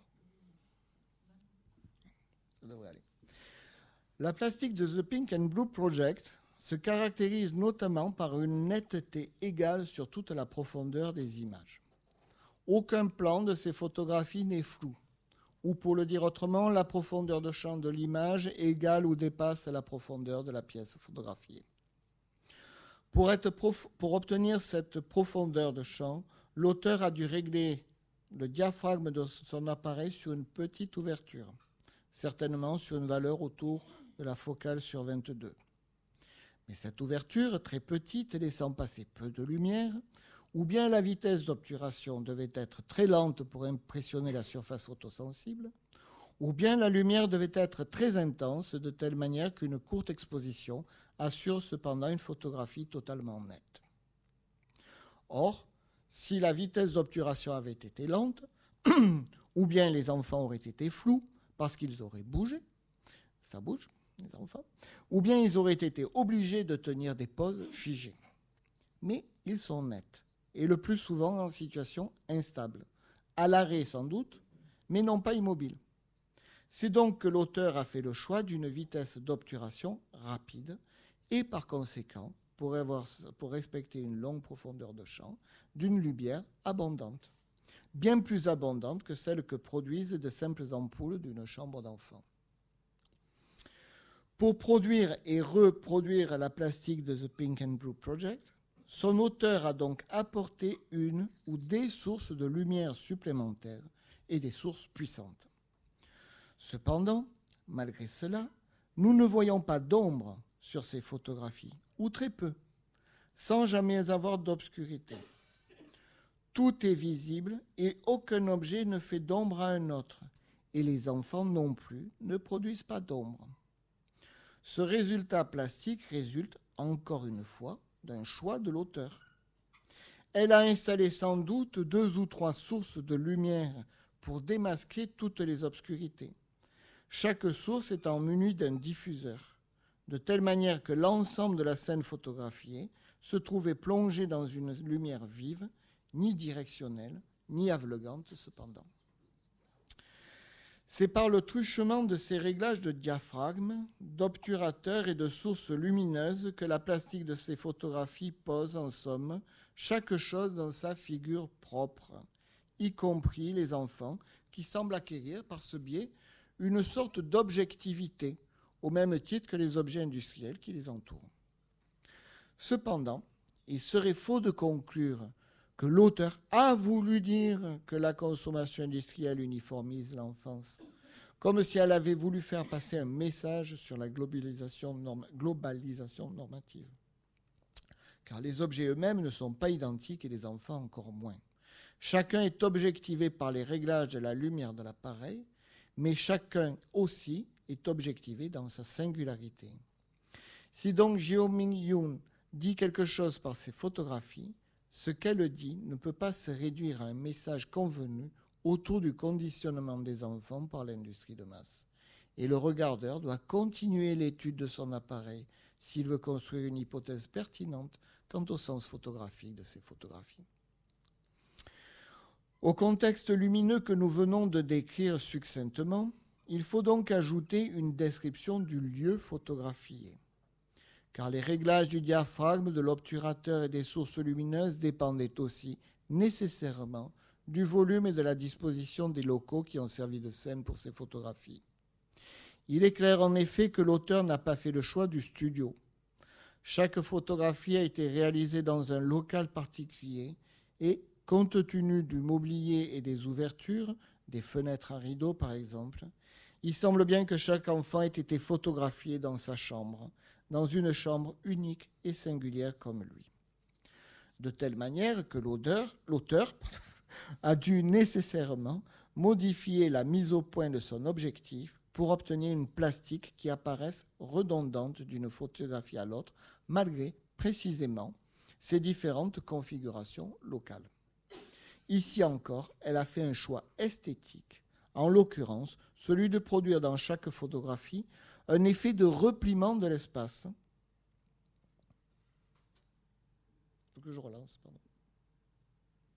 Ça devrait aller. La plastique de The Pink and Blue Project se caractérise notamment par une netteté égale sur toute la profondeur des images. Aucun plan de ces photographies n'est flou. Ou pour le dire autrement, la profondeur de champ de l'image égale ou dépasse la profondeur de la pièce photographiée. Pour, être prof... pour obtenir cette profondeur de champ, l'auteur a dû régler le diaphragme de son appareil sur une petite ouverture, certainement sur une valeur autour de la focale sur vingt-deux. Mais cette ouverture, très petite, laissant passer peu de lumière, ou bien la vitesse d'obturation devait être très lente pour impressionner la surface photosensible, ou bien la lumière devait être très intense de telle manière qu'une courte exposition assure cependant une photographie totalement nette. Or, si la vitesse d'obturation avait été lente, ou bien les enfants auraient été flous parce qu'ils auraient bougé, ça bouge, les enfants, ou bien ils auraient été obligés de tenir des poses figées. Mais ils sont nets, et le plus souvent en situation instable, à l'arrêt sans doute, mais non pas immobile. C'est donc que l'auteur a fait le choix d'une vitesse d'obturation rapide, et par conséquent, pour, avoir, pour respecter une longue profondeur de champ, d'une lumière abondante, bien plus abondante que celle que produisent de simples ampoules d'une chambre d'enfant. Pour produire et reproduire la plastique de The Pink and Blue Project, son auteur a donc apporté une ou des sources de lumière supplémentaires et des sources puissantes. Cependant, malgré cela, nous ne voyons pas d'ombre sur ces photographies, ou très peu, sans jamais avoir d'obscurité. Tout est visible et aucun objet ne fait d'ombre à un autre, et les enfants non plus ne produisent pas d'ombre. Ce résultat plastique résulte, encore une fois, d'un choix de l'auteur. Elle a installé sans doute deux ou trois sources de lumière pour démasquer toutes les obscurités, chaque source étant munie d'un diffuseur, de telle manière que l'ensemble de la scène photographiée se trouvait plongé dans une lumière vive, ni directionnelle, ni aveuglante cependant. C'est par le truchement de ces réglages de diaphragme, d'obturateurs et de sources lumineuses que la plastique de ces photographies pose, en somme, chaque chose dans sa figure propre, y compris les enfants, qui semblent acquérir par ce biais une sorte d'objectivité, au même titre que les objets industriels qui les entourent. Cependant, il serait faux de conclure que l'auteur a voulu dire que la consommation industrielle uniformise l'enfance, comme si elle avait voulu faire passer un message sur la globalisation, norm- globalisation normative. Car les objets eux-mêmes ne sont pas identiques et les enfants encore moins. Chacun est objectivé par les réglages de la lumière de l'appareil, mais chacun aussi est objectivé dans sa singularité. Si donc Jeo Ming-yoon dit quelque chose par ses photographies, ce qu'elle dit ne peut pas se réduire à un message convenu autour du conditionnement des enfants par l'industrie de masse. Et le regardeur doit continuer l'étude de son appareil s'il veut construire une hypothèse pertinente quant au sens photographique de ces photographies. Au contexte lumineux que nous venons de décrire succinctement, il faut donc ajouter une description du lieu photographié, car les réglages du diaphragme, de l'obturateur et des sources lumineuses dépendaient aussi nécessairement du volume et de la disposition des locaux qui ont servi de scène pour ces photographies. Il est clair en effet que l'auteur n'a pas fait le choix du studio. Chaque photographie a été réalisée dans un local particulier et, compte tenu du mobilier et des ouvertures, des fenêtres à rideaux par exemple, il semble bien que chaque enfant ait été photographié dans sa chambre, dans une chambre unique et singulière comme lui. De telle manière que l'auteur, l'auteur a dû nécessairement modifier la mise au point de son objectif pour obtenir une plastique qui apparaisse redondante d'une photographie à l'autre, malgré précisément ses différentes configurations locales. Ici encore, elle a fait un choix esthétique, en l'occurrence celui de produire dans chaque photographie un effet de repliement de l'espace. Il faut que je relance, pardon.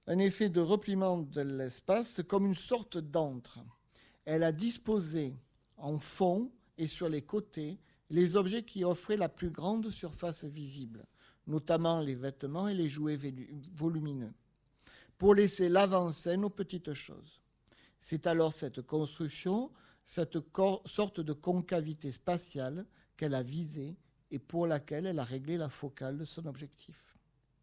un effet de repliement de l'espace comme une sorte d'antre. Elle a disposé en fond et sur les côtés les objets qui offraient la plus grande surface visible, notamment les vêtements et les jouets volumineux, pour laisser l'avant-scène aux petites choses. C'est alors cette construction, cette cor- sorte de concavité spatiale qu'elle a visée et pour laquelle elle a réglé la focale de son objectif.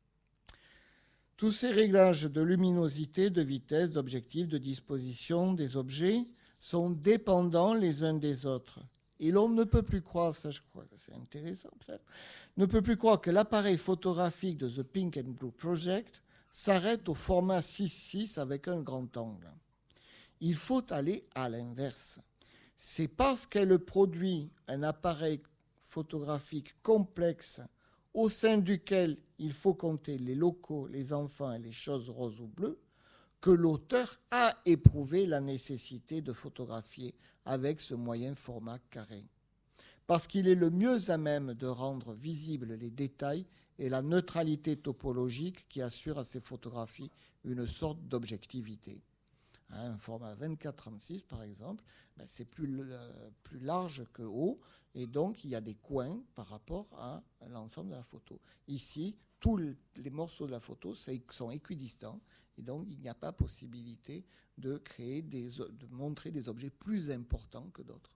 Tous ces réglages de luminosité, de vitesse, d'objectif, de disposition des objets sont dépendants les uns des autres. Et l'on ne peut plus croire, ça je crois que c'est intéressant peut-être, ne peut plus croire que l'appareil photographique de The Pink and Blue Project s'arrête au format six six avec un grand angle. Il faut aller à l'inverse. C'est parce qu'elle produit un appareil photographique complexe au sein duquel il faut compter les locaux, les enfants et les choses roses ou bleues, que l'auteur a éprouvé la nécessité de photographier avec ce moyen format carré. Parce qu'il est le mieux à même de rendre visibles les détails et la neutralité topologique qui assure à ces photographies une sorte d'objectivité. Un format vingt-quatre trente-six, par exemple, ben c'est plus, euh, plus large que haut, et donc il y a des coins par rapport à l'ensemble de la photo. Ici, tous les morceaux de la photo sont équidistants, et donc il n'y a pas possibilité de créer des, de montrer des objets plus importants que d'autres.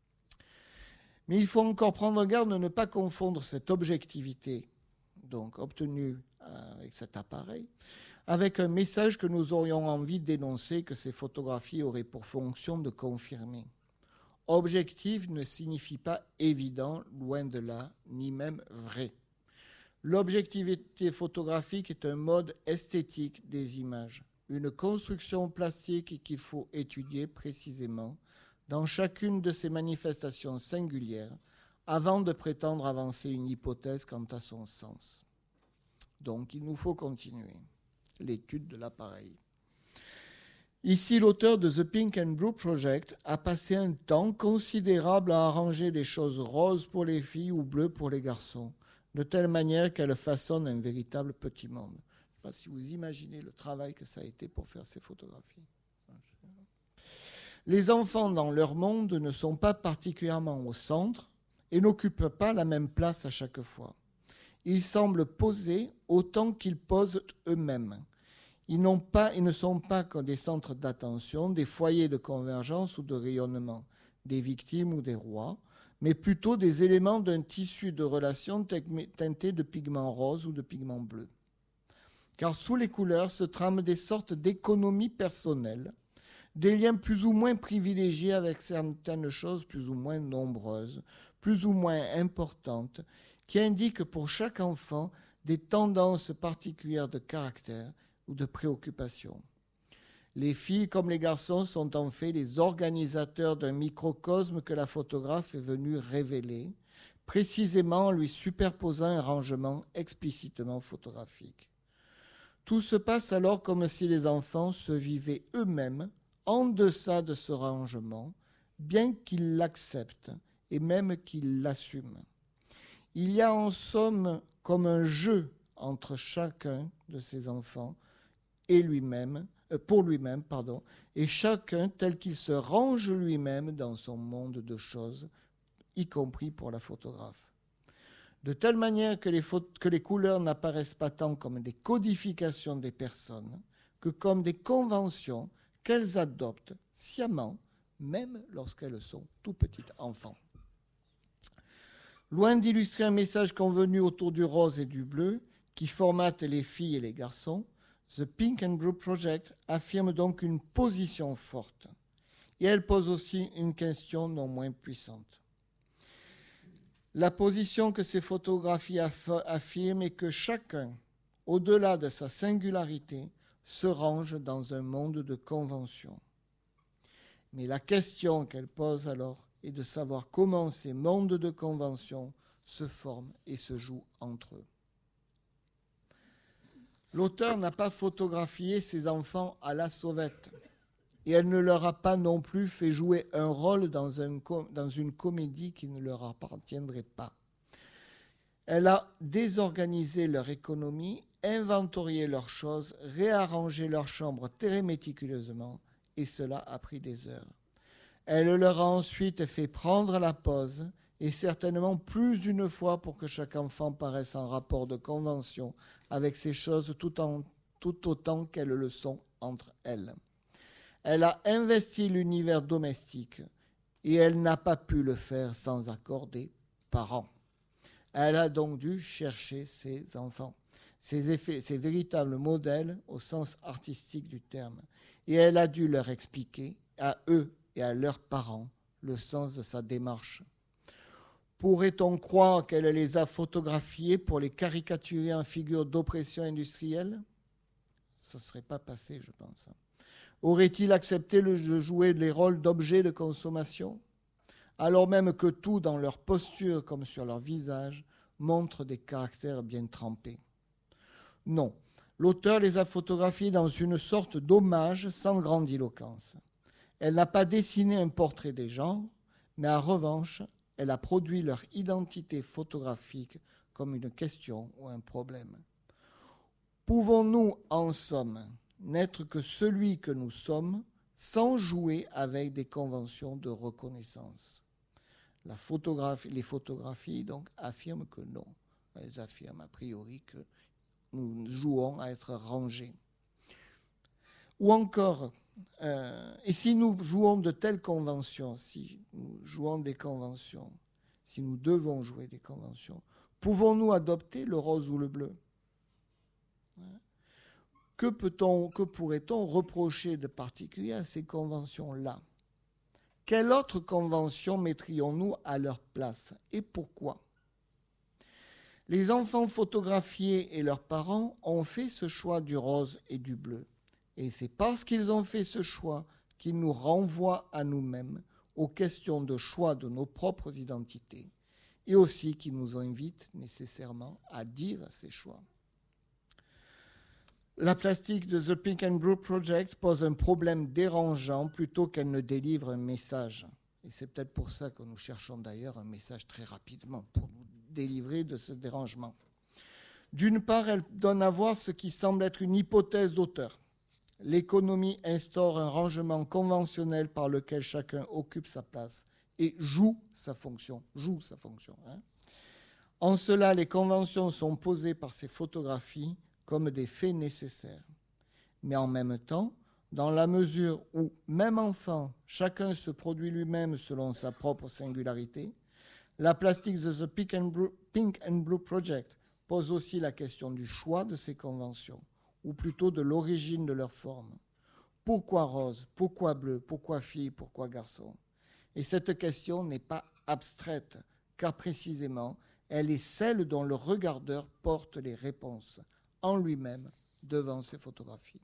Mais il faut encore prendre garde de ne pas confondre cette objectivité, donc obtenue avec cet appareil, avec un message que nous aurions envie d'énoncer, que ces photographies auraient pour fonction de confirmer. Objectif ne signifie pas évident, loin de là, ni même vrai. L'objectivité photographique est un mode esthétique des images, une construction plastique qu'il faut étudier précisément dans chacune de ces manifestations singulières avant de prétendre avancer une hypothèse quant à son sens. Donc, il nous faut continuer l'étude de l'appareil. Ici, l'auteur de The Pink and Blue Project a passé un temps considérable à arranger des choses roses pour les filles ou bleues pour les garçons, de telle manière qu'elle façonne un véritable petit monde. Je ne sais pas si vous imaginez le travail que ça a été pour faire ces photographies. Les enfants dans leur monde ne sont pas particulièrement au centre et n'occupent pas la même place à chaque fois. Ils semblent poser autant qu'ils posent eux-mêmes. Ils, n'ont pas, ils ne sont pas comme des centres d'attention, des foyers de convergence ou de rayonnement, des victimes ou des rois, mais plutôt des éléments d'un tissu de relations teinté de pigments roses ou de pigments bleus. Car sous les couleurs se trament des sortes d'économies personnelles, des liens plus ou moins privilégiés avec certaines choses plus ou moins nombreuses, plus ou moins importantes, qui indiquent pour chaque enfant des tendances particulières de caractère ou de préoccupation. Les filles comme les garçons sont en fait les organisateurs d'un microcosme que la photographe est venue révéler, précisément en lui superposant un rangement explicitement photographique. Tout se passe alors comme si les enfants se vivaient eux-mêmes en deçà de ce rangement, bien qu'ils l'acceptent et même qu'ils l'assument. Il y a en somme comme un jeu entre chacun de ces enfants et lui-même, euh, pour lui-même, pardon, et chacun tel qu'il se range lui-même dans son monde de choses, y compris pour la photographe. De telle manière que les, pho- que les couleurs n'apparaissent pas tant comme des codifications des personnes que comme des conventions qu'elles adoptent sciemment, même lorsqu'elles sont tout petites enfants. Loin d'illustrer un message convenu autour du rose et du bleu, qui formate les filles et les garçons, The Pink and Blue Project affirme donc une position forte. Et elle pose aussi une question non moins puissante. La position que ces photographies aff- affirment est que chacun, au-delà de sa singularité, se range dans un monde de conventions. Mais la question qu'elle pose alors est de savoir comment ces mondes de conventions se forment et se jouent entre eux. L'auteur n'a pas photographié ses enfants à la sauvette et elle ne leur a pas non plus fait jouer un rôle dans, un, dans une comédie qui ne leur appartiendrait pas. Elle a désorganisé leur économie, inventorié leurs choses, réarrangé leurs chambres très méticuleusement, et cela a pris des heures. Elle leur a ensuite fait prendre la pause, et certainement plus d'une fois pour que chaque enfant paraisse en rapport de convention avec ces choses tout, en, tout autant qu'elles le sont entre elles. Elle a investi l'univers domestique, et elle n'a pas pu le faire sans accord des parents. Elle a donc dû chercher ses enfants, ses, effets, ses véritables modèles au sens artistique du terme, et elle a dû leur expliquer, à eux et à leurs parents, le sens de sa démarche. Pourrait-on croire qu'elle les a photographiés pour les caricaturer en figures d'oppression industrielle ? Ça ne serait pas passé, je pense. Aurait-il accepté de jouer les rôles d'objets de consommation, alors même que tout dans leur posture comme sur leur visage montre des caractères bien trempés ? Non, l'auteur les a photographiés dans une sorte d'hommage sans grandiloquence. Elle n'a pas dessiné un portrait des gens, mais en revanche, elle a produit leur identité photographique comme une question ou un problème. Pouvons-nous, en somme, n'être que celui que nous sommes sans jouer avec des conventions de reconnaissance ? La photographie, les photographies donc affirment que non. Elles affirment a priori que nous jouons à être rangés. Ou encore, euh, et si nous jouons de telles conventions, si nous jouons des conventions, si nous devons jouer des conventions, pouvons-nous adopter le rose ou le bleu ? Que peut-on, que pourrait-on reprocher de particulier à ces conventions-là ? Quelle autre convention mettrions-nous à leur place et pourquoi ? Les enfants photographiés et leurs parents ont fait ce choix du rose et du bleu. Et c'est parce qu'ils ont fait ce choix qu'ils nous renvoient à nous-mêmes, aux questions de choix de nos propres identités, et aussi qu'ils nous invitent nécessairement à dire ces choix. La plastique de The Pink and Blue Project pose un problème dérangeant plutôt qu'elle ne délivre un message. Et c'est peut-être pour ça que nous cherchons d'ailleurs un message très rapidement, pour nous délivrer de ce dérangement. D'une part, elle donne à voir ce qui semble être une hypothèse d'auteur. L'économie instaure un rangement conventionnel par lequel chacun occupe sa place et joue sa fonction. Joue sa fonction. Hein. En cela, les conventions sont posées par ces photographies comme des faits nécessaires. Mais en même temps, dans la mesure où, même enfant, chacun se produit lui-même selon sa propre singularité, la plastique de The Pink and Blue, Pink and Blue Project pose aussi la question du choix de ces conventions, ou plutôt de l'origine de leur forme. Pourquoi rose ? Pourquoi bleu ? Pourquoi fille ? Pourquoi garçon ? Et cette question n'est pas abstraite, car précisément, elle est celle dont le regardeur porte les réponses en lui-même devant ces photographies.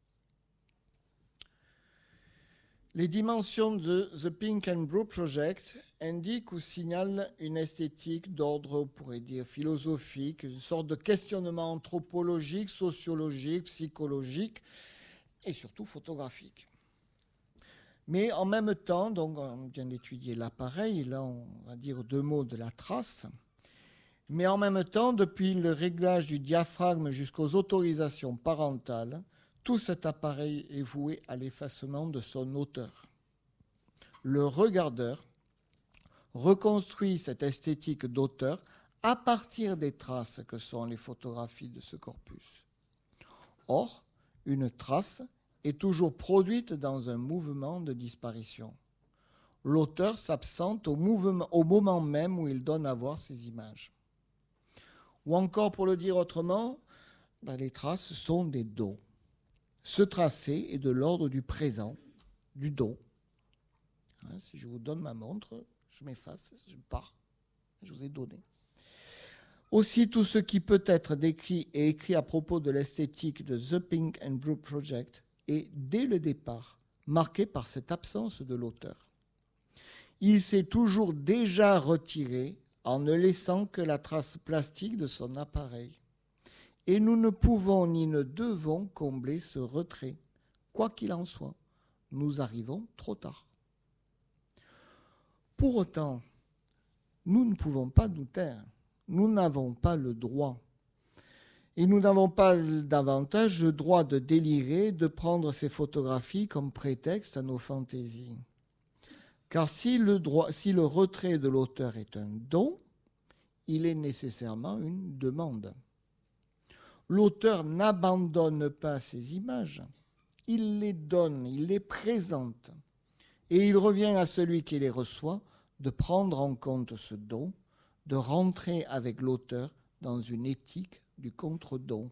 Les dimensions de The Pink and Blue Project indiquent ou signalent une esthétique d'ordre, on pourrait dire, philosophique, une sorte de questionnement anthropologique, sociologique, psychologique et surtout photographique. Mais en même temps, donc on vient d'étudier l'appareil, là on va dire deux mots de la trace, mais en même temps, depuis le réglage du diaphragme jusqu'aux autorisations parentales, tout cet appareil est voué à l'effacement de son auteur. Le regardeur reconstruit cette esthétique d'auteur à partir des traces que sont les photographies de ce corpus. Or, une trace est toujours produite dans un mouvement de disparition. L'auteur s'absente au, mouvement, au moment même où il donne à voir ces images. Ou encore, pour le dire autrement, ben, les traces sont des dos. Ce tracé est de l'ordre du présent, du dos. Hein, si je vous donne ma montre, je m'efface, je pars. Je vous ai donné. Aussi, tout ce qui peut être décrit et écrit à propos de l'esthétique de The Pink and Blue Project est, dès le départ, marqué par cette absence de l'auteur. Il s'est toujours déjà retiré en ne laissant que la trace plastique de son appareil. Et nous ne pouvons ni ne devons combler ce retrait. Quoi qu'il en soit, nous arrivons trop tard. Pour autant, nous ne pouvons pas nous taire. nous n'avons pas le droit. Et nous n'avons pas davantage le droit de délirer, de prendre ces photographies comme prétexte à nos fantaisies. Car si le, droit, si le retrait de l'auteur est un don, il est nécessairement une demande. L'auteur n'abandonne pas ses images, il les donne, il les présente. Et il revient à celui qui les reçoit de prendre en compte ce don, de rentrer avec l'auteur dans une éthique du contre-don.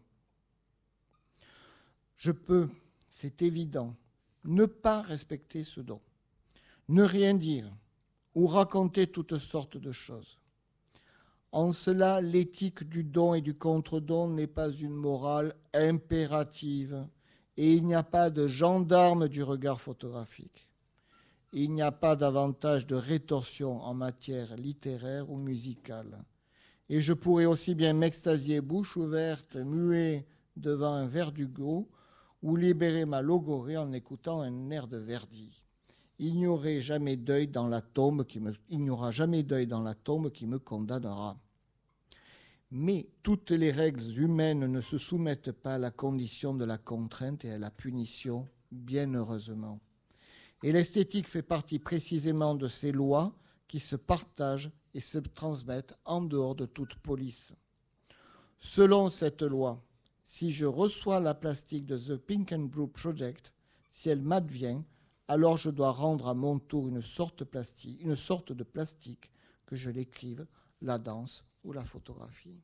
Je peux, c'est évident, ne pas respecter ce don, ne rien dire ou raconter toutes sortes de choses. En cela, l'éthique du don et du contre-don n'est pas une morale impérative et il n'y a pas de gendarme du regard photographique. Il n'y a pas davantage de rétorsion en matière littéraire ou musicale. Et je pourrais aussi bien m'extasier bouche ouverte, muet devant un vers d'Hugo, ou libérer ma logorée en écoutant un air de Verdi. Il n'y aurait jamais deuil dans la tombe qui me, il n'y aura jamais deuil dans la tombe qui me condamnera. Mais toutes les règles humaines ne se soumettent pas à la condition de la contrainte et à la punition, bien heureusement. Et l'esthétique fait partie précisément de ces lois qui se partagent et se transmettent en dehors de toute police. Selon cette loi, si je reçois la plastique de The Pink and Blue Project, si elle m'advient, alors je dois rendre à mon tour une sorte, plastique, une sorte de plastique, que je l'écrive, la danse ou la photographie.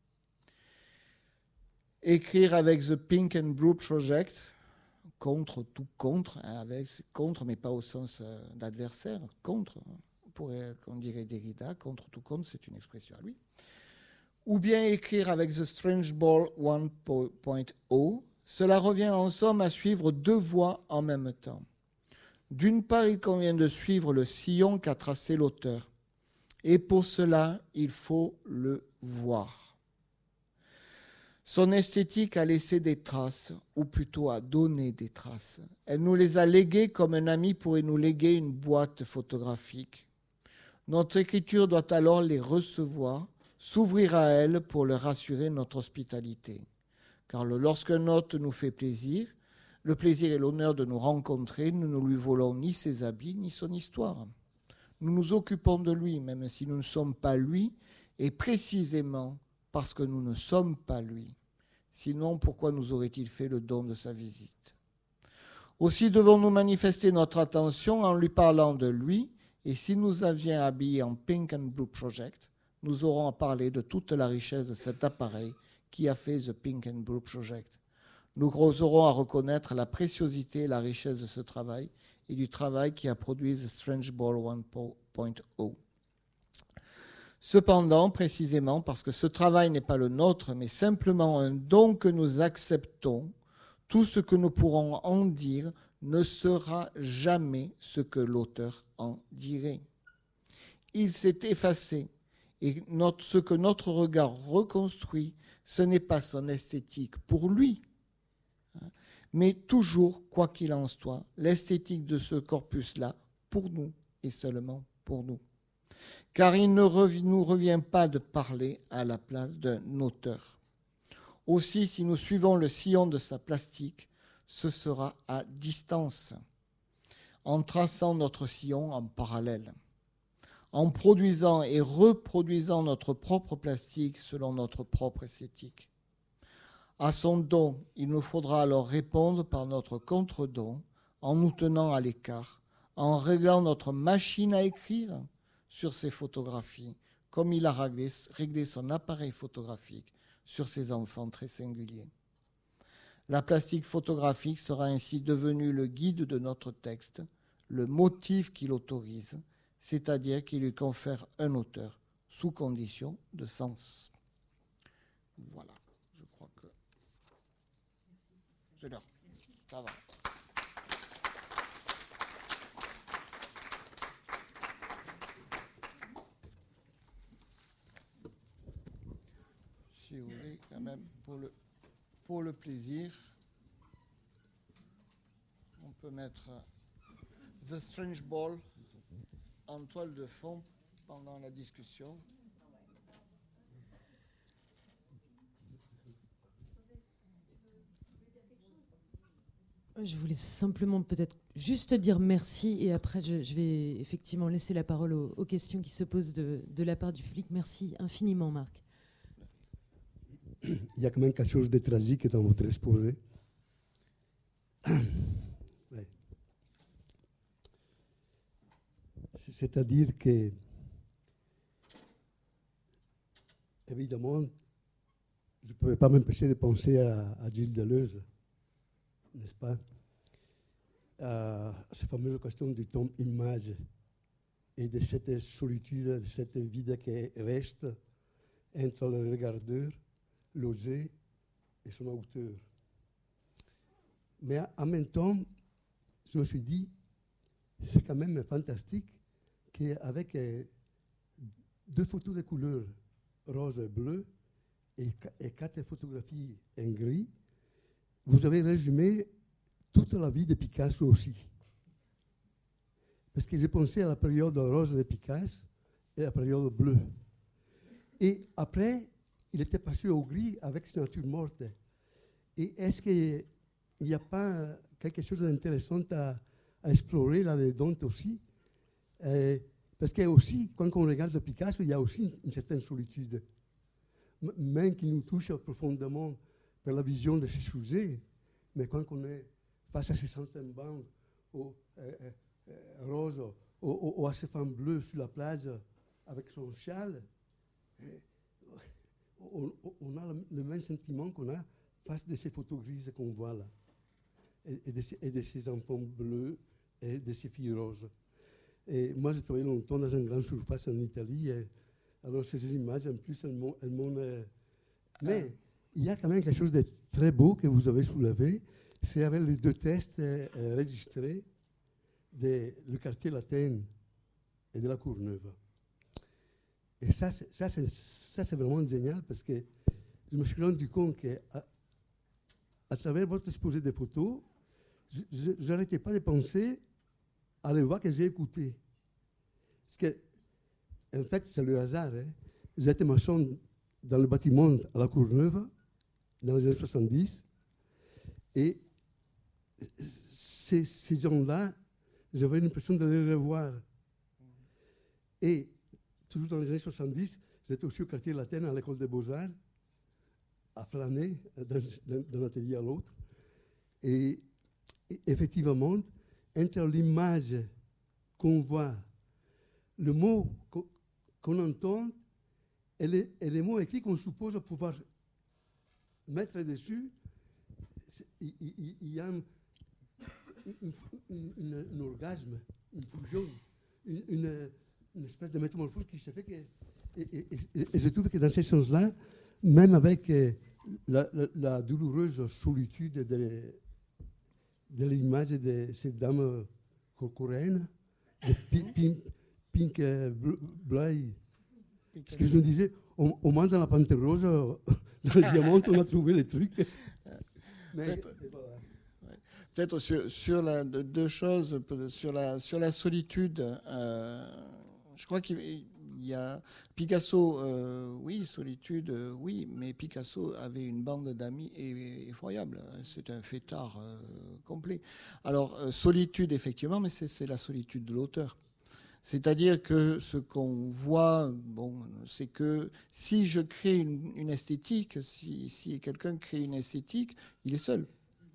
Écrire avec The Pink and Blue Project, contre tout contre, hein, avec contre, mais pas au sens euh, d'adversaire, contre, pourrait, on dirait Derrida, contre tout contre, c'est une expression à lui. Ou bien écrire avec The Strange Ball un point zéro, cela revient en somme à suivre deux voies en même temps. D'une part, il convient de suivre le sillon qu'a tracé l'auteur. Et pour cela, il faut le voir. Son esthétique a laissé des traces, ou plutôt a donné des traces. Elle nous les a léguées comme un ami pourrait nous léguer une boîte photographique. Notre écriture doit alors les recevoir, s'ouvrir à elles pour leur assurer notre hospitalité. Car lorsqu'un hôte nous fait plaisir, le plaisir et l'honneur de nous rencontrer, nous ne lui volons ni ses habits, ni son histoire. Nous nous occupons de lui, même si nous ne sommes pas lui, et précisément parce que nous ne sommes pas lui. Sinon, pourquoi nous aurait-il fait le don de sa visite? Aussi devons-nous manifester notre attention en lui parlant de lui, et si nous avions habillé en Pink and Blue Project, nous aurons à parler de toute la richesse de cet appareil qui a fait The Pink and Blue Project. Nous aurons à reconnaître la préciosité et la richesse de ce travail et du travail qui a produit The Strange Ball un point zéro. Cependant, précisément parce que ce travail n'est pas le nôtre, mais simplement un don que nous acceptons, tout ce que nous pourrons en dire ne sera jamais ce que l'auteur en dirait. Il s'est effacé, et notre, ce que notre regard reconstruit, ce n'est pas son esthétique pour lui, mais toujours, quoi qu'il en soit, l'esthétique de ce corpus-là, pour nous, et seulement pour nous. Car il ne rev- nous revient pas de parler à la place d'un auteur. Aussi, si nous suivons le sillon de sa plastique, ce sera à distance, en traçant notre sillon en parallèle, en produisant et reproduisant notre propre plastique selon notre propre esthétique. À son don, il nous faudra alors répondre par notre contre-don, en nous tenant à l'écart, en réglant notre machine à écrire sur ses photographies, comme il a réglé, réglé son appareil photographique sur ses enfants très singuliers. La plastique photographique sera ainsi devenue le guide de notre texte, le motif qui l'autorise, c'est-à-dire qui lui confère un auteur, sous condition de sens. Voilà, je crois que... C'est l'heure. Ça va. Si vous voulez, quand même, pour le, pour le plaisir, on peut mettre The Strange Ball en toile de fond pendant la discussion. Je voulais simplement peut-être juste dire merci et après je, je vais effectivement laisser la parole aux, aux questions qui se posent de, de la part du public. Merci infiniment, Marc. Il y a quand même quelque chose de tragique dans votre exposé. Ouais. C'est-à-dire que, évidemment, je ne pouvais pas m'empêcher de penser à, à Gilles Deleuze, n'est-ce pas? À cette fameuse question du temps image et de cette solitude, de cette vide qui reste entre le regardeur, l'objet et son auteur. Mais en même temps, je me suis dit, c'est quand même fantastique qu'avec euh, deux photos de couleur, rose et bleu, et, et quatre photographies en gris, vous avez résumé toute la vie de Picasso aussi. Parce que j'ai pensé à la période rose de Picasso et à la période bleue. Et après, il était passé au gris avec ses natures mortes. Et est-ce qu'il n'y a pas quelque chose d'intéressant à, à explorer là-dedans aussi? euh, Parce que aussi, quand on regarde Picasso, il y a aussi une, une certaine solitude, M- même qui nous touche profondément par la vision de ces sujets. Mais quand on est face à ces centaines bancs au, euh, euh, roses ou, ou à ces femmes bleues sur la plage avec son châle, euh, on, on a le, le même sentiment qu'on a face de ces photos grises qu'on voit là, et, et, de ces, et de ces enfants bleus et de ces filles roses. Et moi, j'ai travaillé longtemps dans une grande surface en Italie, et alors ces images, en plus, elles m'ont... Elles m'ont euh, mais ah. Il y a quand même quelque chose de très beau que vous avez soulevé, c'est avec les deux tests euh, enregistrés du quartier latin et de la Courneuve. Et ça, c'est, ça, c'est, ça, c'est vraiment génial parce que je me suis rendu compte qu'à à travers votre exposé de photos, je n'arrêtais pas de penser à les voix que j'ai écoutées. Parce que, en fait, c'est le hasard. Hein. J'étais maçon dans le bâtiment à la Courneuve, dans les années soixante-dix, et ces, ces gens-là, j'avais l'impression de les revoir. Et toujours dans les années soixante-dix, j'étais aussi au quartier latin à l'école des Beaux-Arts, à flâner d'un atelier à l'autre. Et, et effectivement, entre l'image qu'on voit, le mot qu'on, qu'on entend et les, et les mots écrits qu'on suppose pouvoir mettre dessus, il, il, il y a un, une, une, une, un orgasme, une fusion, une, une, une espèce de métamorphose qui se fait que... Et, et, et, et je trouve que dans ce sens-là, même avec euh, la, la, la douloureuse solitude de, de l'image de cette dame coréenne, de Pink, Pink, Pink euh, Bly, parce que je me disais, au, au moins dans la Panthère Rose, dans les diamants, on a trouvé les trucs. Mais, peut-être, voilà. ouais. peut-être sur, sur la, deux choses, sur la, sur la solitude, euh, je crois qu'il y a Picasso, euh, oui, solitude, euh, oui, mais Picasso avait une bande d'amis effroyable. C'est un fêtard euh, complet. Alors, euh, solitude, effectivement, mais c'est, c'est la solitude de l'auteur. C'est-à-dire que ce qu'on voit, bon, c'est que si je crée une, une esthétique, si, si quelqu'un crée une esthétique, il est seul.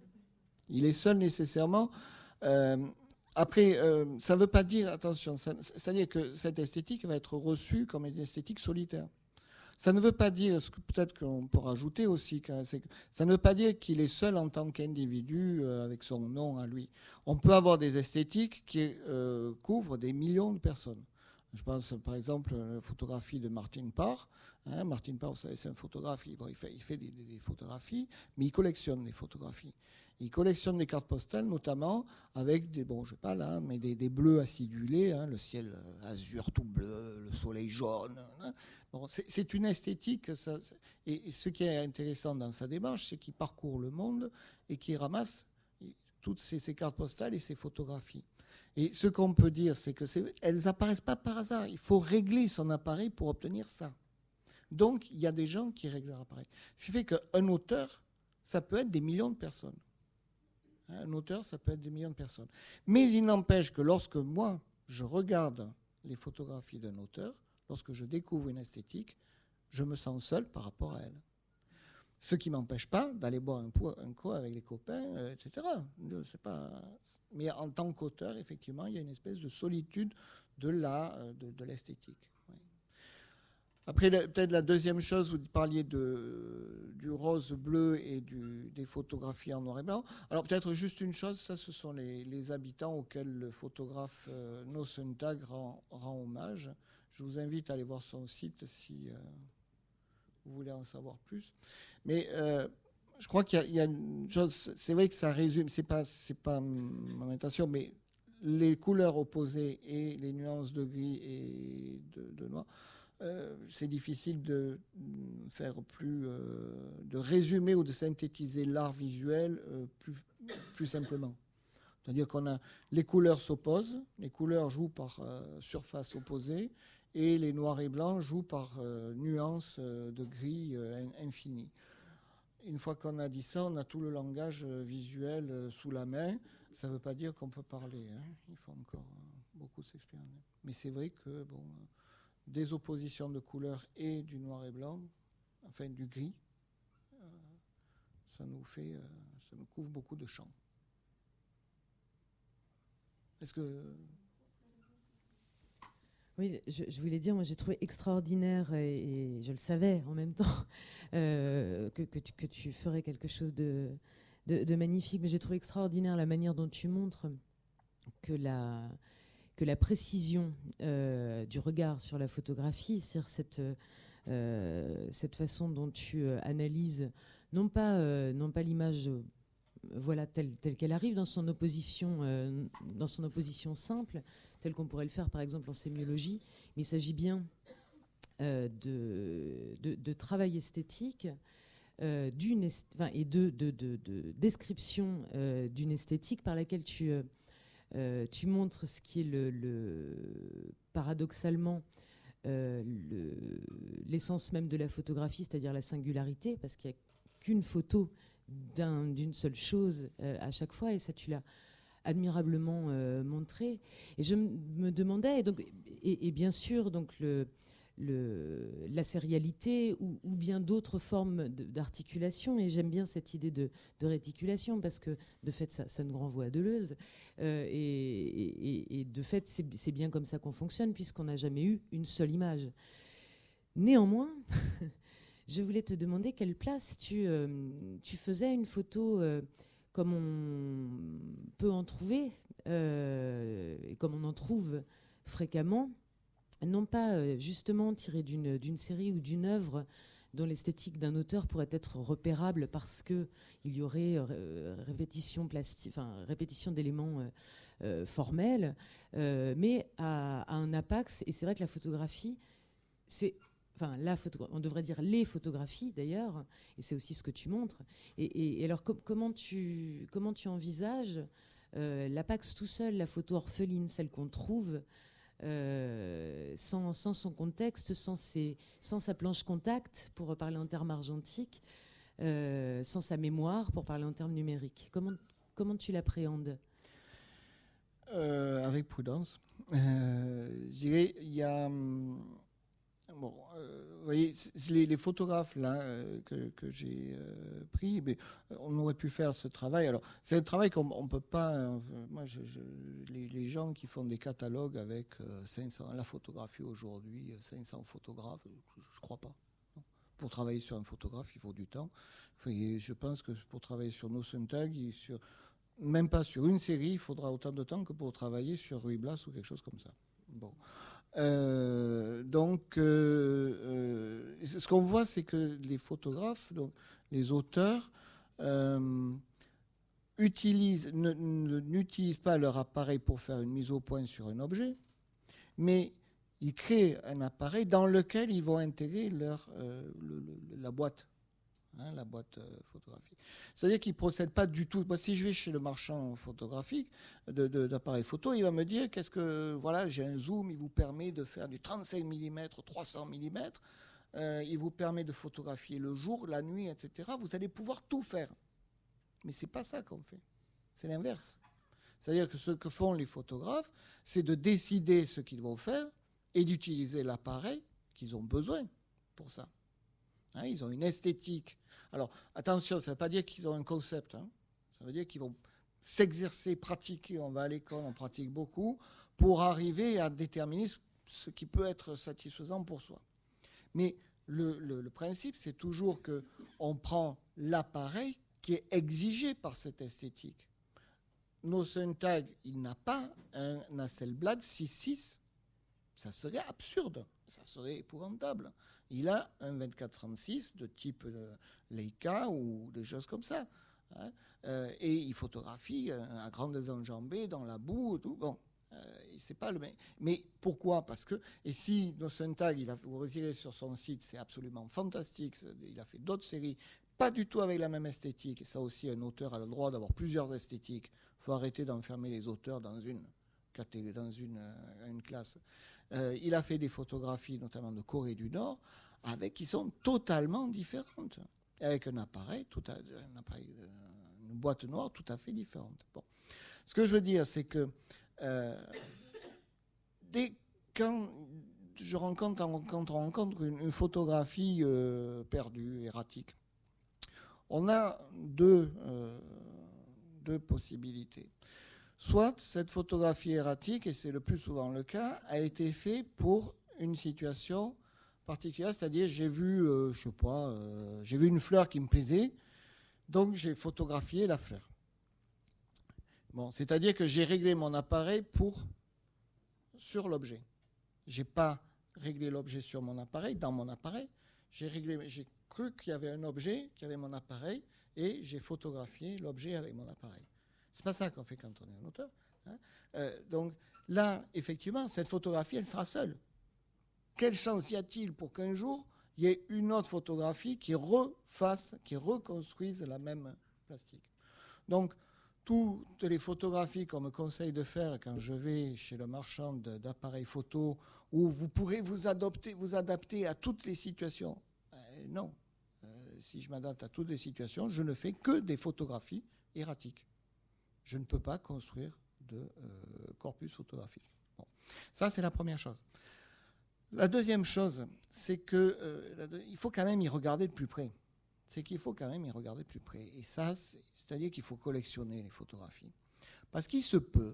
Il est seul nécessairement. Euh, Après, euh, ça ne veut pas dire, attention, ça, c'est-à-dire que cette esthétique va être reçue comme une esthétique solitaire. Ça ne veut pas dire, ce que peut-être qu'on peut rajouter aussi, c'est que ça ne veut pas dire qu'il est seul en tant qu'individu euh, avec son nom à lui. On peut avoir des esthétiques qui euh, couvrent des millions de personnes. Je pense par exemple à la photographie de Martin Parr. Hein, Martin Parr, vous savez, c'est un photographe, il, bon, il fait, il fait des, des photographies, mais il collectionne les photographies. Il collectionne des cartes postales, notamment avec des, bon, je sais pas là, mais des, des bleus acidulés, hein, le ciel azur tout bleu, le soleil jaune. Hein. Bon, c'est, c'est une esthétique. Ça, et, et ce qui est intéressant dans sa démarche, c'est qu'il parcourt le monde et qu'il ramasse toutes ces, ces cartes postales et ces photographies. Et ce qu'on peut dire, c'est que c'est, elles n'apparaissent pas par hasard. Il faut régler son appareil pour obtenir ça. Donc, il y a des gens qui règlent leur appareil. Ce qui fait qu'un auteur, ça peut être des millions de personnes. Un auteur, ça peut être des millions de personnes. Mais il n'empêche que lorsque moi, je regarde les photographies d'un auteur, lorsque je découvre une esthétique, je me sens seul par rapport à elle. Ce qui ne m'empêche pas d'aller boire un, po- un coup avec les copains, euh, et cetera. C'est pas... Mais en tant qu'auteur, effectivement, il y a une espèce de solitude de, la, de, de l'esthétique. Oui. Après, le, peut-être la deuxième chose, vous parliez de, du rose bleu et du, des photographies en noir et blanc. Alors peut-être juste une chose, ça ce sont les, les habitants auxquels le photographe euh, No Sontag rend, rend hommage. Je vous invite à aller voir son site si... Euh, vous voulez en savoir plus. Mais euh, je crois qu'il y a, il y a une chose, c'est vrai que ça résume, c'est pas, c'est pas mon intention, mais les couleurs opposées et les nuances de gris et de, de noir, euh, c'est difficile de faire plus, euh, de résumer ou de synthétiser l'art visuel euh, plus, plus simplement. C'est-à-dire qu'on a les couleurs s'opposent, les couleurs jouent par euh, surface opposée, et les noirs et blancs jouent par euh, nuances euh, de gris euh, infinies. Une fois qu'on a dit ça, on a tout le langage euh, visuel euh, sous la main. Ça ne veut pas dire qu'on peut parler. Hein. Il faut encore euh, beaucoup s'expérimenter. Mais c'est vrai que bon, euh, des oppositions de couleurs et du noir et blanc, enfin du gris, euh, ça nous fait, euh, ça nous couvre beaucoup de champs. Est-ce que... Oui, je, je voulais dire, moi j'ai trouvé extraordinaire, et, et je le savais en même temps, euh, que, que, tu, que tu ferais quelque chose de, de, de magnifique, mais j'ai trouvé extraordinaire la manière dont tu montres que la, que la précision euh, du regard sur la photographie, c'est-à-dire cette, euh, cette façon dont tu euh, analyses, non pas, euh, non pas l'image... Euh, voilà, telle, telle qu'elle arrive dans son opposition, euh, dans son opposition simple, telle qu'on pourrait le faire par exemple en sémiologie, mais il s'agit bien euh, de, de, de travail esthétique euh, d'une est, enfin, et de, de, de, de description euh, d'une esthétique par laquelle tu, euh, tu montres ce qui est le, le, paradoxalement euh, le, l'essence même de la photographie, c'est-à-dire la singularité, parce qu'il n'y a qu'une photo d'un, d'une seule chose euh, à chaque fois, et ça tu l'as admirablement euh, montré. Et je m- me demandais, et, donc, et, et bien sûr donc le, le, la sérialité ou, ou bien d'autres formes de, d'articulation, et j'aime bien cette idée de, de réticulation parce que de fait ça, ça nous renvoie à Deleuze, euh, et, et, et de fait c'est, c'est bien comme ça qu'on fonctionne puisqu'on n'a jamais eu une seule image. Néanmoins, je voulais te demander quelle place tu, euh, tu faisais une photo euh, comme on peut en trouver, euh, et comme on en trouve fréquemment, non pas euh, justement tirée d'une, d'une série ou d'une œuvre dont l'esthétique d'un auteur pourrait être repérable parce qu'il y aurait euh, répétition, plasti- enfin, répétition d'éléments euh, euh, formels, euh, mais à, à un apax. Et c'est vrai que la photographie, c'est... Enfin, la photo, on devrait dire les photographies d'ailleurs, et c'est aussi ce que tu montres. Et, et, et alors, com- comment, tu, comment tu envisages euh, l'apax tout seul, la photo orpheline, celle qu'on trouve, euh, sans, sans son contexte, sans, ses, sans sa planche contact, pour parler en termes argentiques, euh, sans sa mémoire, pour parler en termes numériques. Comment, comment tu l'appréhendes ? euh, Avec prudence. Euh, je dirais, il y a... Hum, Bon, euh, vous voyez, les, les photographes là euh, que, que j'ai euh, pris, mais on aurait pu faire ce travail. Alors, c'est un travail qu'on on peut pas. Euh, moi, je, je, les, les gens qui font des catalogues avec euh, cinq cents, la photographie aujourd'hui, cinq cents photographes, je, je crois pas. Non. Pour travailler sur un photographe, il faut du temps. Enfin, je pense que pour travailler sur No Sontag, sur même pas sur une série, il faudra autant de temps que pour travailler sur Ruy Blas ou quelque chose comme ça. Bon. Euh, donc, euh, euh, ce qu'on voit, c'est que les photographes, donc les auteurs, euh, utilisent, ne, ne, n'utilisent pas leur appareil pour faire une mise au point sur un objet, mais ils créent un appareil dans lequel ils vont intégrer leur, euh, le, le, la boîte. Hein, la boîte euh, photographique. C'est-à-dire qu'il ne procède pas du tout. Moi, si je vais chez le marchand photographique de, de, d'appareils photo, il va me dire qu'est-ce que voilà, j'ai un zoom, il vous permet de faire du trente-cinq millimètres, trois cents millimètres, euh, il vous permet de photographier le jour, la nuit, et cetera. Vous allez pouvoir tout faire. Mais c'est pas ça qu'on fait. C'est l'inverse. C'est-à-dire que ce que font les photographes, c'est de décider ce qu'ils vont faire et d'utiliser l'appareil qu'ils ont besoin pour ça. Hein, ils ont une esthétique. Alors, attention, ça ne veut pas dire qu'ils ont un concept. Hein. Ça veut dire qu'ils vont s'exercer, pratiquer. On va à l'école, on pratique beaucoup pour arriver à déterminer ce qui peut être satisfaisant pour soi. Mais le, le, le principe, c'est toujours qu'on prend l'appareil qui est exigé par cette esthétique. No Sontag, il n'a pas un Hasselblad six six. Ça serait absurde, ça serait épouvantable. Il a un vingt-quatre trente-six de type euh, Leica ou des choses comme ça. Hein. Euh, et il photographie euh, à grandes enjambées dans la boue. Tout. Bon, euh, c'est pas le même. Mais pourquoi ? Parce que, et si No Sontag, il a, vous irez sur son site, c'est absolument fantastique. Il a fait d'autres séries, pas du tout avec la même esthétique. Et ça aussi, un auteur a le droit d'avoir plusieurs esthétiques. Il faut arrêter d'enfermer les auteurs dans une, dans une, euh, une classe. Euh, il a fait des photographies, notamment de Corée du Nord, avec, qui sont totalement différentes, avec un appareil, tout à, un appareil euh, une boîte noire tout à fait différente. Bon. Ce que je veux dire, c'est que euh, dès quand je rencontre, quand on rencontre une, une photographie euh, perdue, erratique, on a deux, euh, deux possibilités. Soit cette photographie erratique, et c'est le plus souvent le cas, a été faite pour une situation particulière, c'est-à-dire j'ai vu, euh, je sais pas, euh, j'ai vu une fleur qui me plaisait, donc j'ai photographié la fleur. Bon, c'est-à-dire que j'ai réglé mon appareil pour sur l'objet. J'ai pas réglé l'objet sur mon appareil, dans mon appareil. J'ai réglé, j'ai cru qu'il y avait un objet qui avait mon appareil et j'ai photographié l'objet avec mon appareil. C'est pas ça qu'on fait quand on est un auteur. Hein. Euh, donc là, effectivement, cette photographie, elle sera seule. Quelle chance y a-t-il pour qu'un jour, il y ait une autre photographie qui refasse, qui reconstruise la même plastique. Donc, toutes les photographies qu'on me conseille de faire quand je vais chez le marchand de, d'appareils photo, où vous pourrez vous adapter, vous adapter à toutes les situations. Euh, non. Euh, si je m'adapte à toutes les situations, je ne fais que des photographies erratiques. Je ne peux pas construire de euh, corpus photographique. Bon. Ça, c'est la première chose. La deuxième chose, c'est que euh, deux, il faut quand même y regarder de plus près. C'est qu'il faut quand même y regarder de plus près. Et ça, c'est, c'est-à-dire qu'il faut collectionner les photographies. Parce qu'il se peut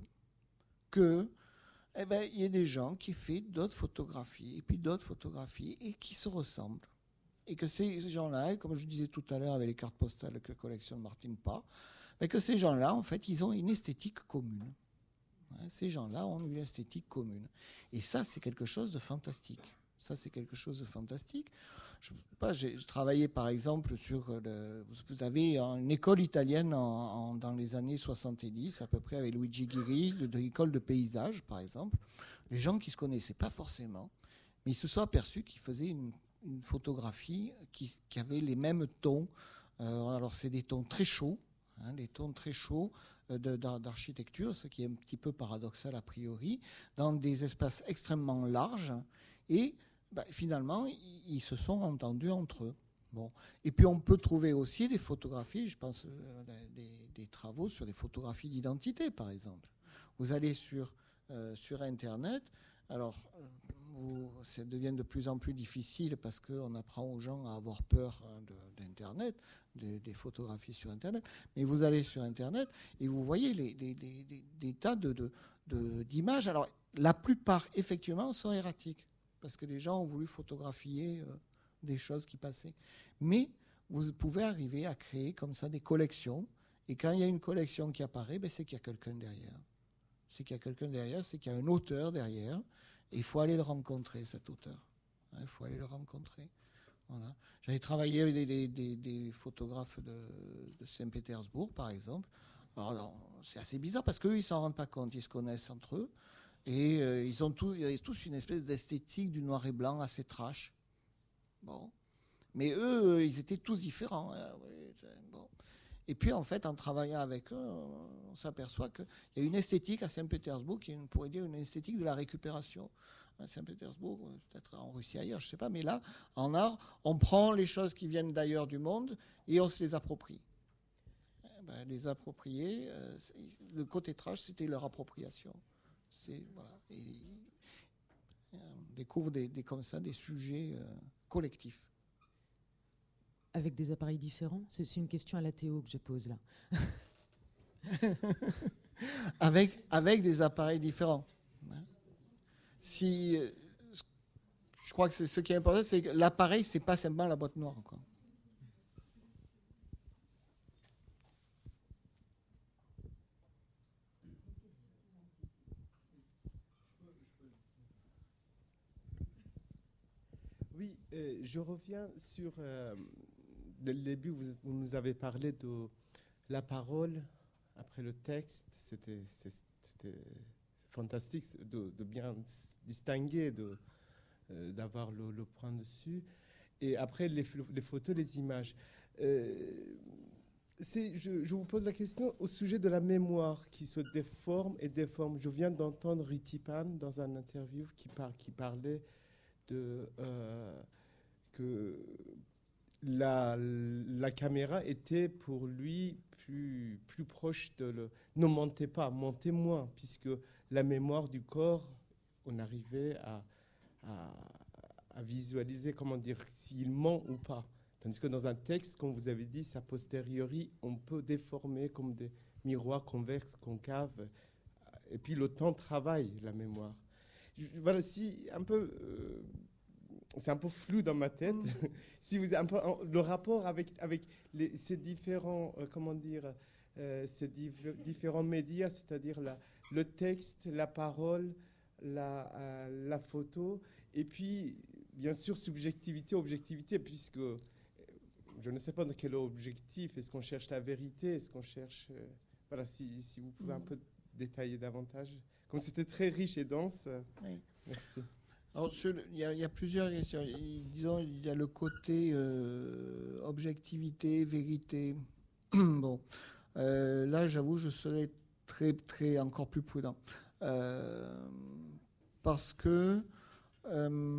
que, eh ben, il y ait des gens qui font d'autres photographies, et puis d'autres photographies, et qui se ressemblent. Et que ces gens-là, comme je disais tout à l'heure avec les cartes postales que collectionne Martine Parr, mais que ces gens-là, en fait, ils ont une esthétique commune. Ouais, ces gens-là ont une esthétique commune. Et ça, c'est quelque chose de fantastique. Ça, c'est quelque chose de fantastique. Je sais pas, j'ai, j'ai travaillé, par exemple, sur... Le, vous avez une école italienne en, en, dans les années soixante-dix, à peu près, avec Luigi Ghirri, de, de l'école de paysage, par exemple. Les gens qui ne se connaissaient pas forcément, mais ils se sont aperçus qu'ils faisaient une, une photographie qui, qui avait les mêmes tons. Euh, alors, c'est des tons très chauds, Hein, des tons très chauds euh, de, d'architecture, ce qui est un petit peu paradoxal a priori, dans des espaces extrêmement larges. Et bah, finalement, ils, ils se sont entendus entre eux. Bon. Et puis on peut trouver aussi des photographies, je pense, euh, des, des travaux sur des photographies d'identité, par exemple. Vous allez sur, euh, sur Internet, alors euh, vous, ça devient de plus en plus difficile parce qu'on apprend aux gens à avoir peur hein, de, d'Internet, de, des photographies sur Internet, mais vous allez sur Internet et vous voyez les, les, les, les, des tas de, de, de, d'images. Alors la plupart, effectivement, sont erratiques parce que les gens ont voulu photographier euh, des choses qui passaient. Mais vous pouvez arriver à créer comme ça des collections. Et quand il y a une collection qui apparaît, ben c'est qu'il y a quelqu'un derrière. C'est qu'il y a quelqu'un derrière, c'est qu'il y a un auteur derrière. Et il faut aller le rencontrer, cet auteur. Il hein, faut aller le rencontrer. Voilà. J'avais travaillé avec des, des, des, des photographes de, de Saint-Pétersbourg, par exemple. Alors, alors, c'est assez bizarre parce qu'eux, ils ne s'en rendent pas compte. Ils se connaissent entre eux. Et euh, ils ont tous, ils ont tous une espèce d'esthétique du noir et blanc assez trash. Bon. Mais eux, ils étaient tous différents. Hein. Oui, bon. Et puis, en fait, en travaillant avec eux, on s'aperçoit qu'il y a une esthétique à Saint-Pétersbourg qui est, on pourrait dire, une esthétique de la récupération. À Saint-Pétersbourg, peut-être en Russie ailleurs, je ne sais pas. Mais là, en art, on prend les choses qui viennent d'ailleurs du monde et on se les approprie. ben, les approprier. Euh, le cotétrage, c'était leur appropriation. C'est, voilà, et, et on découvre des, des, comme ça des sujets euh, collectifs. Avec des appareils différents ? C'est une question à la Théo que je pose là. avec, avec des appareils différents. Si, je crois que c'est ce qui est important, c'est que l'appareil, c'est pas simplement la boîte noire, quoi. Oui, euh, je reviens sur, euh, dès le début, vous, vous nous avez parlé de la parole après le texte. C'était, c'était fantastique de, de bien distinguer, de, euh, d'avoir le, le point dessus. Et après, les, les photos, les images. Euh, c'est, je, je vous pose la question au sujet de la mémoire qui se déforme et déforme. Je viens d'entendre Ritipan dans un interview qui, par, qui parlait de, euh, que la, la caméra était pour lui plus, plus proche de le... Ne montez pas, montez moins, puisque la mémoire du corps, on arrivait à, à, à visualiser, comment dire, s'il ment ou pas. Tandis que dans un texte, comme vous avez dit, c'est a posteriori, on peut déformer comme des miroirs convexes, concaves, et puis le temps travaille la mémoire. Voilà, si un peu, euh, c'est un peu flou dans ma tête. Mmh. Si vous avez un peu le rapport avec avec les, ces différents, euh, comment dire, euh, ces div- différents médias, c'est-à-dire la, le texte, la parole, la euh, la photo, et puis bien sûr subjectivité, objectivité, puisque euh, je ne sais pas de quel objectif. Est-ce qu'on cherche la vérité? Est-ce qu'on cherche, euh, voilà, si si vous pouvez mmh. un peu détailler davantage. Comme c'était très riche et dense. Oui. Merci. Alors, il y, y a plusieurs questions. Il, disons, il y a le côté euh, objectivité, vérité. Bon, euh, là, j'avoue, je serais très, très encore plus prudent euh, parce que euh,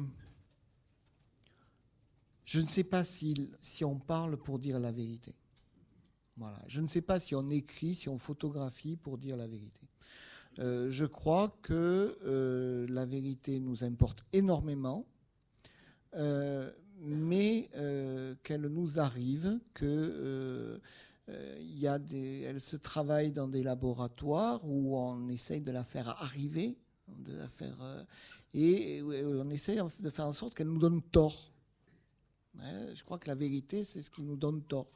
je ne sais pas si, si on parle pour dire la vérité. Voilà. Je ne sais pas si on écrit, si on photographie pour dire la vérité. Euh, je crois que euh, la vérité nous importe énormément, euh, mais euh, qu'elle nous arrive, que euh, euh, y a des, elle se travaille dans des laboratoires où on essaye de la faire arriver, de la faire, euh, et, et on essaye de faire en sorte qu'elle nous donne tort. Ouais, je crois que la vérité, c'est ce qui nous donne tort.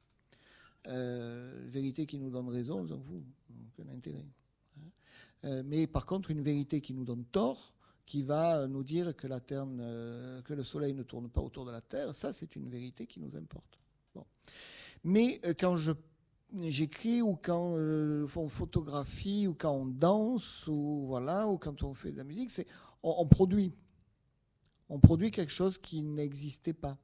Euh, vérité qui nous donne raison, on s'en fout, aucun intérêt. Euh, mais par contre, une vérité qui nous donne tort, qui va nous dire que la Terre, ne, que le Soleil ne tourne pas autour de la Terre, ça, c'est une vérité qui nous importe. Bon. Mais euh, quand je, j'écris ou quand euh, on photographie ou quand on danse ou voilà ou quand on fait de la musique, c'est on, on produit, on produit quelque chose qui n'existait pas.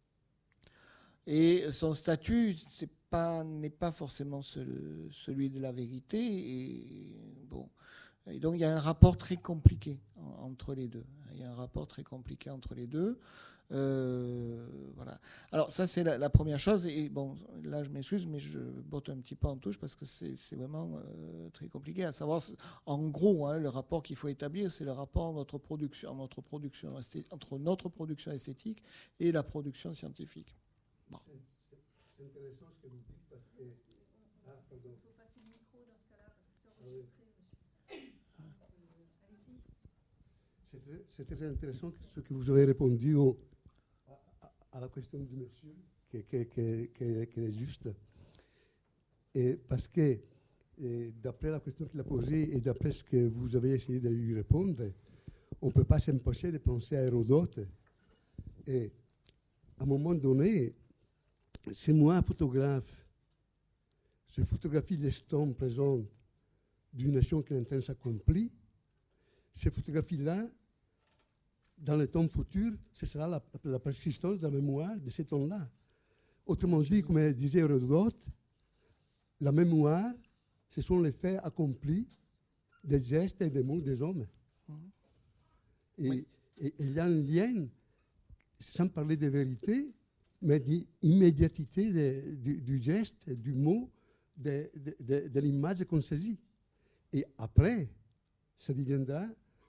Et son statut, c'est pas, n'est pas forcément ce, celui de la vérité. Et bon, et donc il y a un rapport très compliqué entre les deux. Il y a un rapport très compliqué entre les deux. Euh, voilà. Alors ça c'est la, la première chose. Et bon, là je m'excuse, mais je botte un petit peu en touche parce que c'est, c'est vraiment euh, très compliqué à savoir. En gros, hein, le rapport qu'il faut établir, c'est le rapport entre notre production, notre production, entre notre production esthétique et la production scientifique. Bon. C'est, c'est intéressant ce que vous dites parce que... Ah, pardon. Il faut passer le micro dans ce cas-là parce que c'est enregistré, monsieur. Ah. Euh, allez-y. C'est très, c'est très intéressant ce que vous avez répondu au, à, à la question du monsieur, qui, qui, qui, qui, qui est juste. Et parce que, et d'après la question qu'il a posée et d'après ce que vous avez essayé de lui répondre, on ne peut pas s'empêcher de penser à Hérodote. Et à un moment donné, c'est moi, photographe. Je photographie l'instant présent d'une nation qui est en train de s'accomplir. Ces photographies-là, dans le temps futur, ce sera la, la persistance de la mémoire de ce temps-là. Autrement dit, comme disait Hérodote, la mémoire, ce sont les faits accomplis des gestes et des mots des hommes. Et, oui. et, et il y a un lien, sans parler de vérité, mais d'immédiatité de, du, du geste, du mot, de, de, de, de l'image qu'on saisit. Et après, ça deviendra,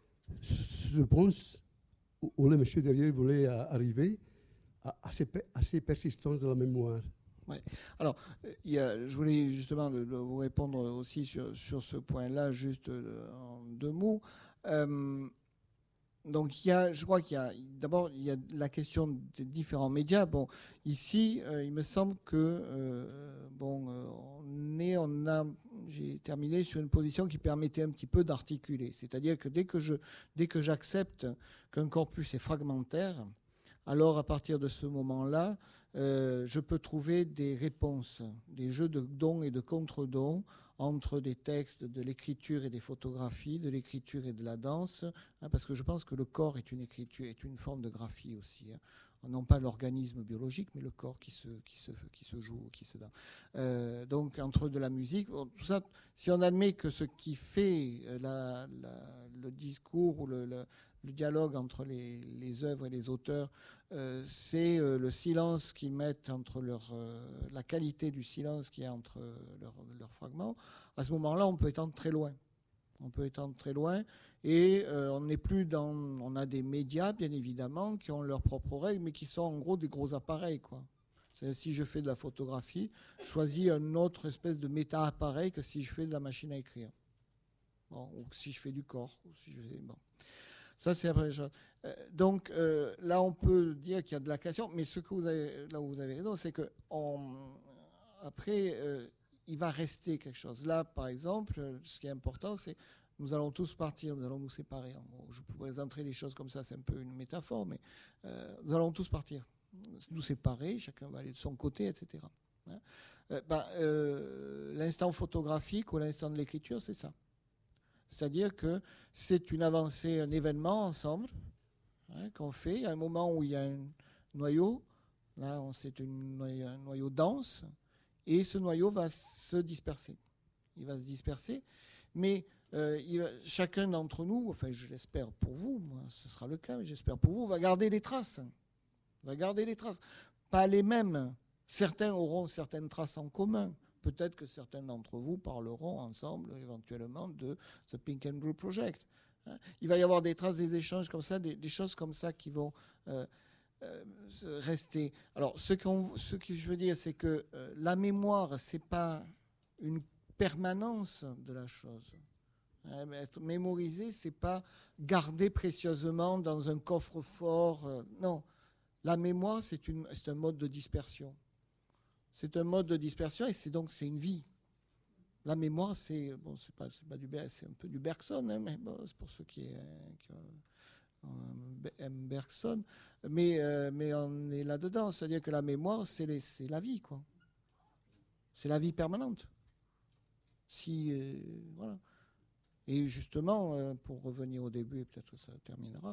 je pense, où le monsieur derrière voulait arriver, à, à, ces, à ces persistances de la mémoire. Ouais. Alors, il y a, je voulais justement le, le, vous répondre aussi sur, sur ce point-là, juste euh, en deux mots. Euh, donc, il y a, je crois qu'il y a, d'abord, il y a la question des différents médias. Bon, ici, euh, il me semble que, euh, bon, euh, on est, on a, j'ai terminé sur une position qui permettait un petit peu d'articuler. C'est-à-dire que dès que je, dès que j'accepte qu'un corpus est fragmentaire, alors à partir de ce moment-là, Euh, je peux trouver des réponses, des jeux de dons et de contre-dons entre des textes, de l'écriture et des photographies, de l'écriture et de la danse, hein, parce que je pense que le corps est une écriture, est une forme de graphie aussi, hein. Non pas l'organisme biologique, mais le corps qui se, qui se, qui se joue, qui se danse. Euh, donc entre de la musique, bon, tout ça, si on admet que ce qui fait la, la, le discours ou le, le, le dialogue entre les, les œuvres et les auteurs, euh, c'est euh, le silence qu'ils mettent entre leur, euh, la qualité du silence qu'il y a entre leurs leur fragments, à ce moment-là, on peut étendre très loin. On peut étendre très loin et euh, on n'est plus dans. On a des médias, bien évidemment, qui ont leurs propres règles, mais qui sont en gros des gros appareils, quoi. C'est, si je fais de la photographie, je choisis une autre espèce de méta-appareil que si je fais de la machine à écrire. Bon, ou si je fais du corps. Ou si je fais, bon. Ça, c'est la première chose. Euh, donc euh, là, on peut dire qu'il y a de la création, mais ce que vous avez, là où vous avez raison, c'est que on, après. Euh, il va rester quelque chose. Là, par exemple, ce qui est important, c'est nous allons tous partir, nous allons nous séparer. Je peux présenter les choses comme ça, c'est un peu une métaphore, mais euh, nous allons tous partir, nous séparer, chacun va aller de son côté, et cetera. Hein euh, ben, euh, l'instant photographique ou l'instant de l'écriture, c'est ça. C'est-à-dire que c'est une avancée, un événement ensemble, hein, qu'on fait. Il y a un moment où il y a un noyau, là, on, c'est une, un noyau dense, et ce noyau va se disperser. Il va se disperser, mais euh, il va, chacun d'entre nous, enfin je l'espère pour vous, moi ce sera le cas, mais j'espère pour vous, va garder des traces. Va garder des traces. Pas les mêmes. Certains auront certaines traces en commun. Peut-être que certains d'entre vous parleront ensemble éventuellement de The Pink and Blue Project. Hein, il va y avoir des traces, des échanges comme ça, des, des choses comme ça qui vont... Euh, Euh, rester. Alors, ce, qu'on, ce que je veux dire, c'est que euh, la mémoire, c'est pas une permanence de la chose. Hein, être mémorisé, c'est pas garder précieusement dans un coffre-fort. Euh, non, la mémoire, c'est, une, c'est un mode de dispersion. C'est un mode de dispersion et c'est donc c'est une vie. La mémoire, c'est bon, c'est pas, c'est pas du, c'est un peu du Bergson, hein, mais bon, c'est pour ceux qui, qui aiment Bergson, mais, euh, mais on est là-dedans. C'est-à-dire que la mémoire, c'est, les, c'est la vie, quoi. C'est la vie permanente. Si, euh, voilà. Et justement, euh, pour revenir au début, et peut-être que ça terminera.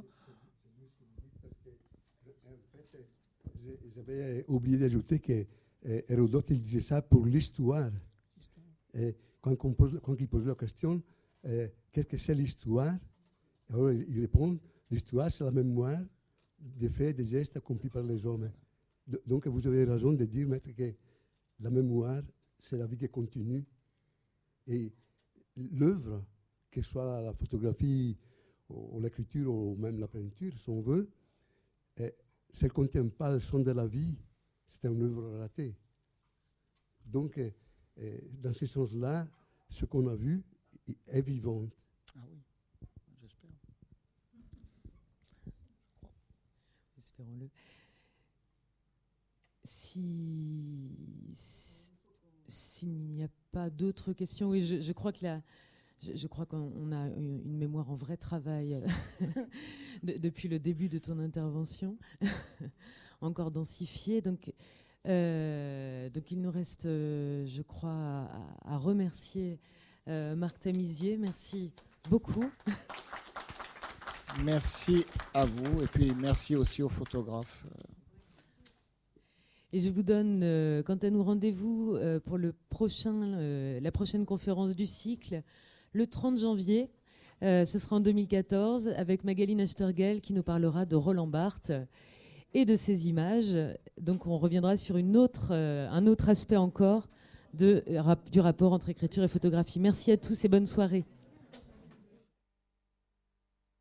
J'avais oublié d'ajouter que euh, Hérodote, il disait ça pour l'histoire. Et quand, on pose, quand il pose la question, euh, qu'est-ce que c'est l'histoire? Alors il répond, l'histoire, c'est la mémoire des faits, des gestes accomplis par les hommes. Donc, vous avez raison de dire, maître, que la mémoire, c'est la vie qui continue. Et l'œuvre, que ce soit la photographie, ou l'écriture, ou même la peinture, si on veut, si elle ne contient pas le son de la vie, c'est une œuvre ratée. Donc, dans ce sens-là, ce qu'on a vu est vivant. Ah oui. Espérons-le. Si, s'il n'y a pas d'autres questions, oui, je, je crois que la, je, je crois qu'on a une mémoire en vrai travail de, depuis le début de ton intervention, encore densifiée. Donc, euh, donc il nous reste, euh, je crois, à, à remercier euh, Marc Tamisier. Merci beaucoup. Merci à vous et puis merci aussi aux photographes. Et je vous donne, euh, quant à nous, rendez-vous euh, pour le prochain, euh, la prochaine conférence du cycle, le trente janvier. Euh, ce sera en deux mille quatorze avec Magali Nachtergael qui nous parlera de Roland Barthes et de ses images. Donc on reviendra sur une autre, euh, un autre aspect encore de, du rapport entre écriture et photographie. Merci à tous et bonne soirée.